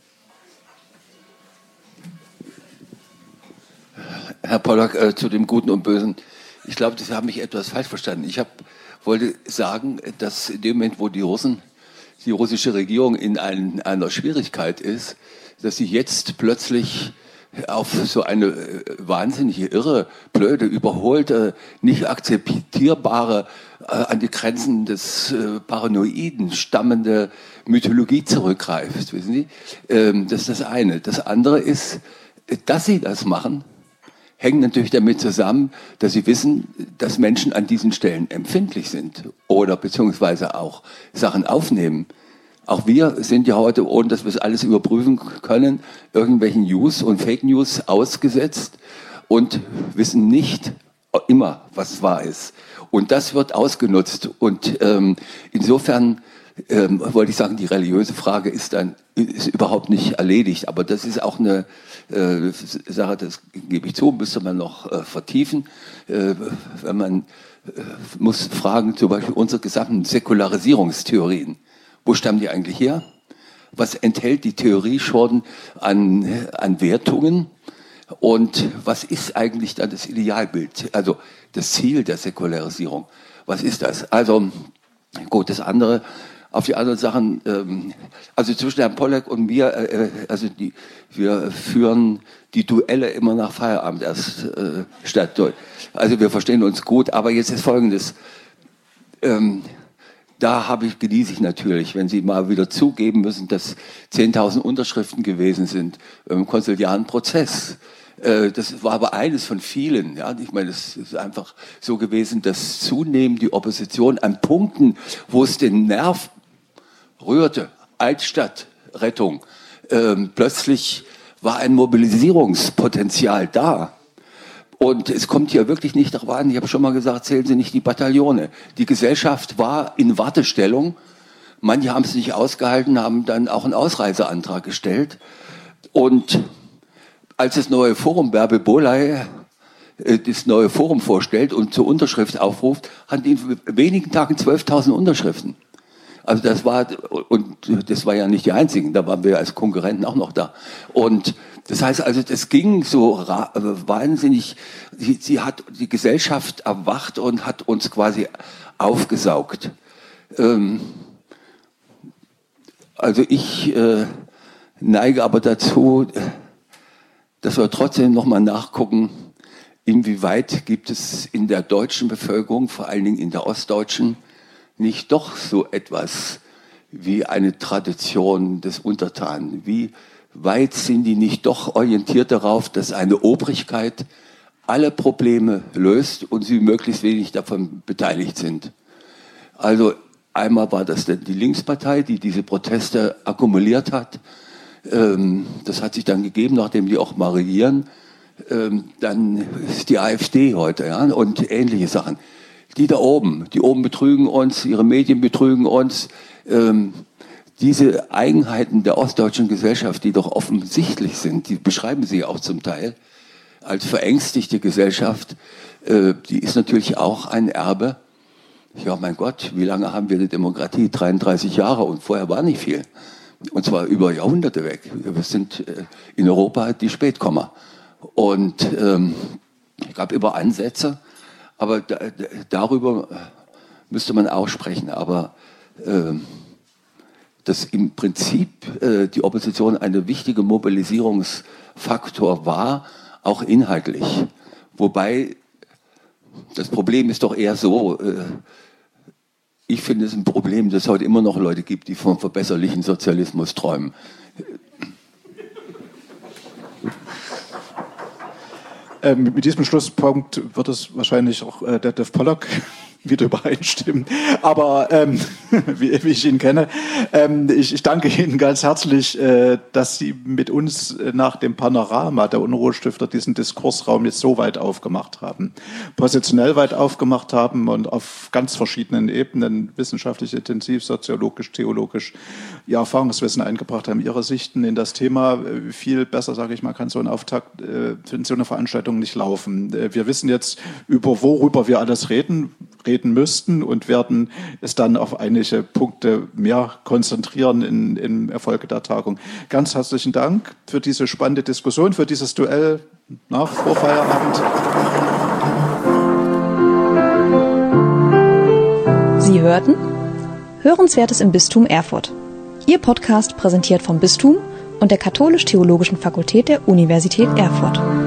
Herr Pollack, zu dem Guten und Bösen. Ich glaube, Sie haben mich etwas falsch verstanden. Ich wollte sagen, dass in dem Moment, wo die russische Regierung in einer Schwierigkeit ist, dass sie jetzt plötzlich auf so eine wahnsinnige, irre, blöde, überholte, nicht akzeptierbare, an die Grenzen des Paranoiden stammende Mythologie zurückgreift. Wissen Sie? Das ist das eine. Das andere ist, dass sie das machen, hängt natürlich damit zusammen, dass sie wissen, dass Menschen an diesen Stellen empfindlich sind oder beziehungsweise auch Sachen aufnehmen. Auch wir sind ja heute, ohne dass wir es alles überprüfen können, irgendwelchen News und Fake News ausgesetzt und wissen nicht immer, was wahr ist. Und das wird ausgenutzt. Und insofern wollte ich sagen, die religiöse Frage ist überhaupt nicht erledigt. Aber das ist auch eine Sache, das gebe ich zu, müsste man noch vertiefen. Wenn man muss fragen, zum Beispiel unsere gesamten Säkularisierungstheorien. Wo stammen die eigentlich her? Was enthält die Theorie schon an Wertungen? Und was ist eigentlich dann das Idealbild? Also das Ziel der Säkularisierung. Was ist das? Also gut, das andere, auf die anderen Sachen, also zwischen Herrn Pollack und mir, wir führen die Duelle immer nach Feierabend erst statt. Also wir verstehen uns gut, aber jetzt ist Folgendes. Da genieße ich natürlich, wenn Sie mal wieder zugeben müssen, dass 10.000 Unterschriften gewesen sind im konsiliaren Prozess. Das war aber eines von vielen. Ja? Ich meine, es ist einfach so gewesen, dass zunehmend die Opposition an Punkten, wo es den Nerv rührte, Altstadtrettung, plötzlich war ein Mobilisierungspotenzial da. Und es kommt hier wirklich nicht darauf an, ich habe schon mal gesagt, zählen Sie nicht die Bataillone. Die Gesellschaft war in Wartestellung. Manche haben es nicht ausgehalten, haben dann auch einen Ausreiseantrag gestellt. Und als das neue Forum Bärbel Bohley das neue Forum vorstellt und zur Unterschrift aufruft, hatten die in wenigen Tagen 12.000 Unterschriften. Also das war ja nicht die einzigen, da waren wir als Konkurrenten auch noch da. Und das heißt also, das ging so wahnsinnig, sie hat die Gesellschaft erwacht und hat uns quasi aufgesaugt. Also ich neige aber dazu, dass wir trotzdem nochmal nachgucken, inwieweit gibt es in der deutschen Bevölkerung, vor allen Dingen in der ostdeutschen, nicht doch so etwas wie eine Tradition des Untertanen? Wie weit sind die nicht doch orientiert darauf, dass eine Obrigkeit alle Probleme löst und sie möglichst wenig davon beteiligt sind? Also einmal war das die Linkspartei, die diese Proteste akkumuliert hat. Das hat sich dann gegeben, nachdem die auch mal regieren. Dann ist die AfD heute, ja, und ähnliche Sachen. Die oben betrügen uns, ihre Medien betrügen uns. Diese Eigenheiten der ostdeutschen Gesellschaft, die doch offensichtlich sind, die beschreiben sie auch zum Teil als verängstigte Gesellschaft, die ist natürlich auch ein Erbe. Ja, mein Gott, wie lange haben wir eine Demokratie? 33 Jahre und vorher war nicht viel. Und zwar über Jahrhunderte weg. Wir sind in Europa die Spätkommer. Und es gab immer Ansätze, aber darüber müsste man auch sprechen. Aber dass im Prinzip die Opposition ein wichtiger Mobilisierungsfaktor war, auch inhaltlich. Wobei das Problem ist doch eher so, Ich finde es ein Problem, dass es heute immer noch Leute gibt, die vom verbesserlichen Sozialismus träumen. Mit diesem Schlusspunkt wird es wahrscheinlich auch Detlef Pollock wieder übereinstimmen. Aber wie ich ihn kenne, ich danke Ihnen ganz herzlich, dass Sie mit uns nach dem Panorama der Unruhestifter diesen Diskursraum jetzt so weit aufgemacht haben, positionell weit aufgemacht haben und auf ganz verschiedenen Ebenen, wissenschaftlich, intensiv, soziologisch, theologisch, Ihr Erfahrungswissen eingebracht haben, Ihre Sichten in das Thema. Viel besser, sage ich mal, kann so ein Auftakt in so einer Veranstaltung nicht laufen. Wir wissen jetzt, worüber wir alles reden müssten und werden es dann auf einige Punkte mehr konzentrieren im Erfolge der Tagung. Ganz herzlichen Dank für diese spannende Diskussion, für dieses Duell nach Vorfeierabend. Sie hörten Hörenswertes im Bistum Erfurt. Ihr Podcast präsentiert vom Bistum und der Katholisch-Theologischen Fakultät der Universität Erfurt.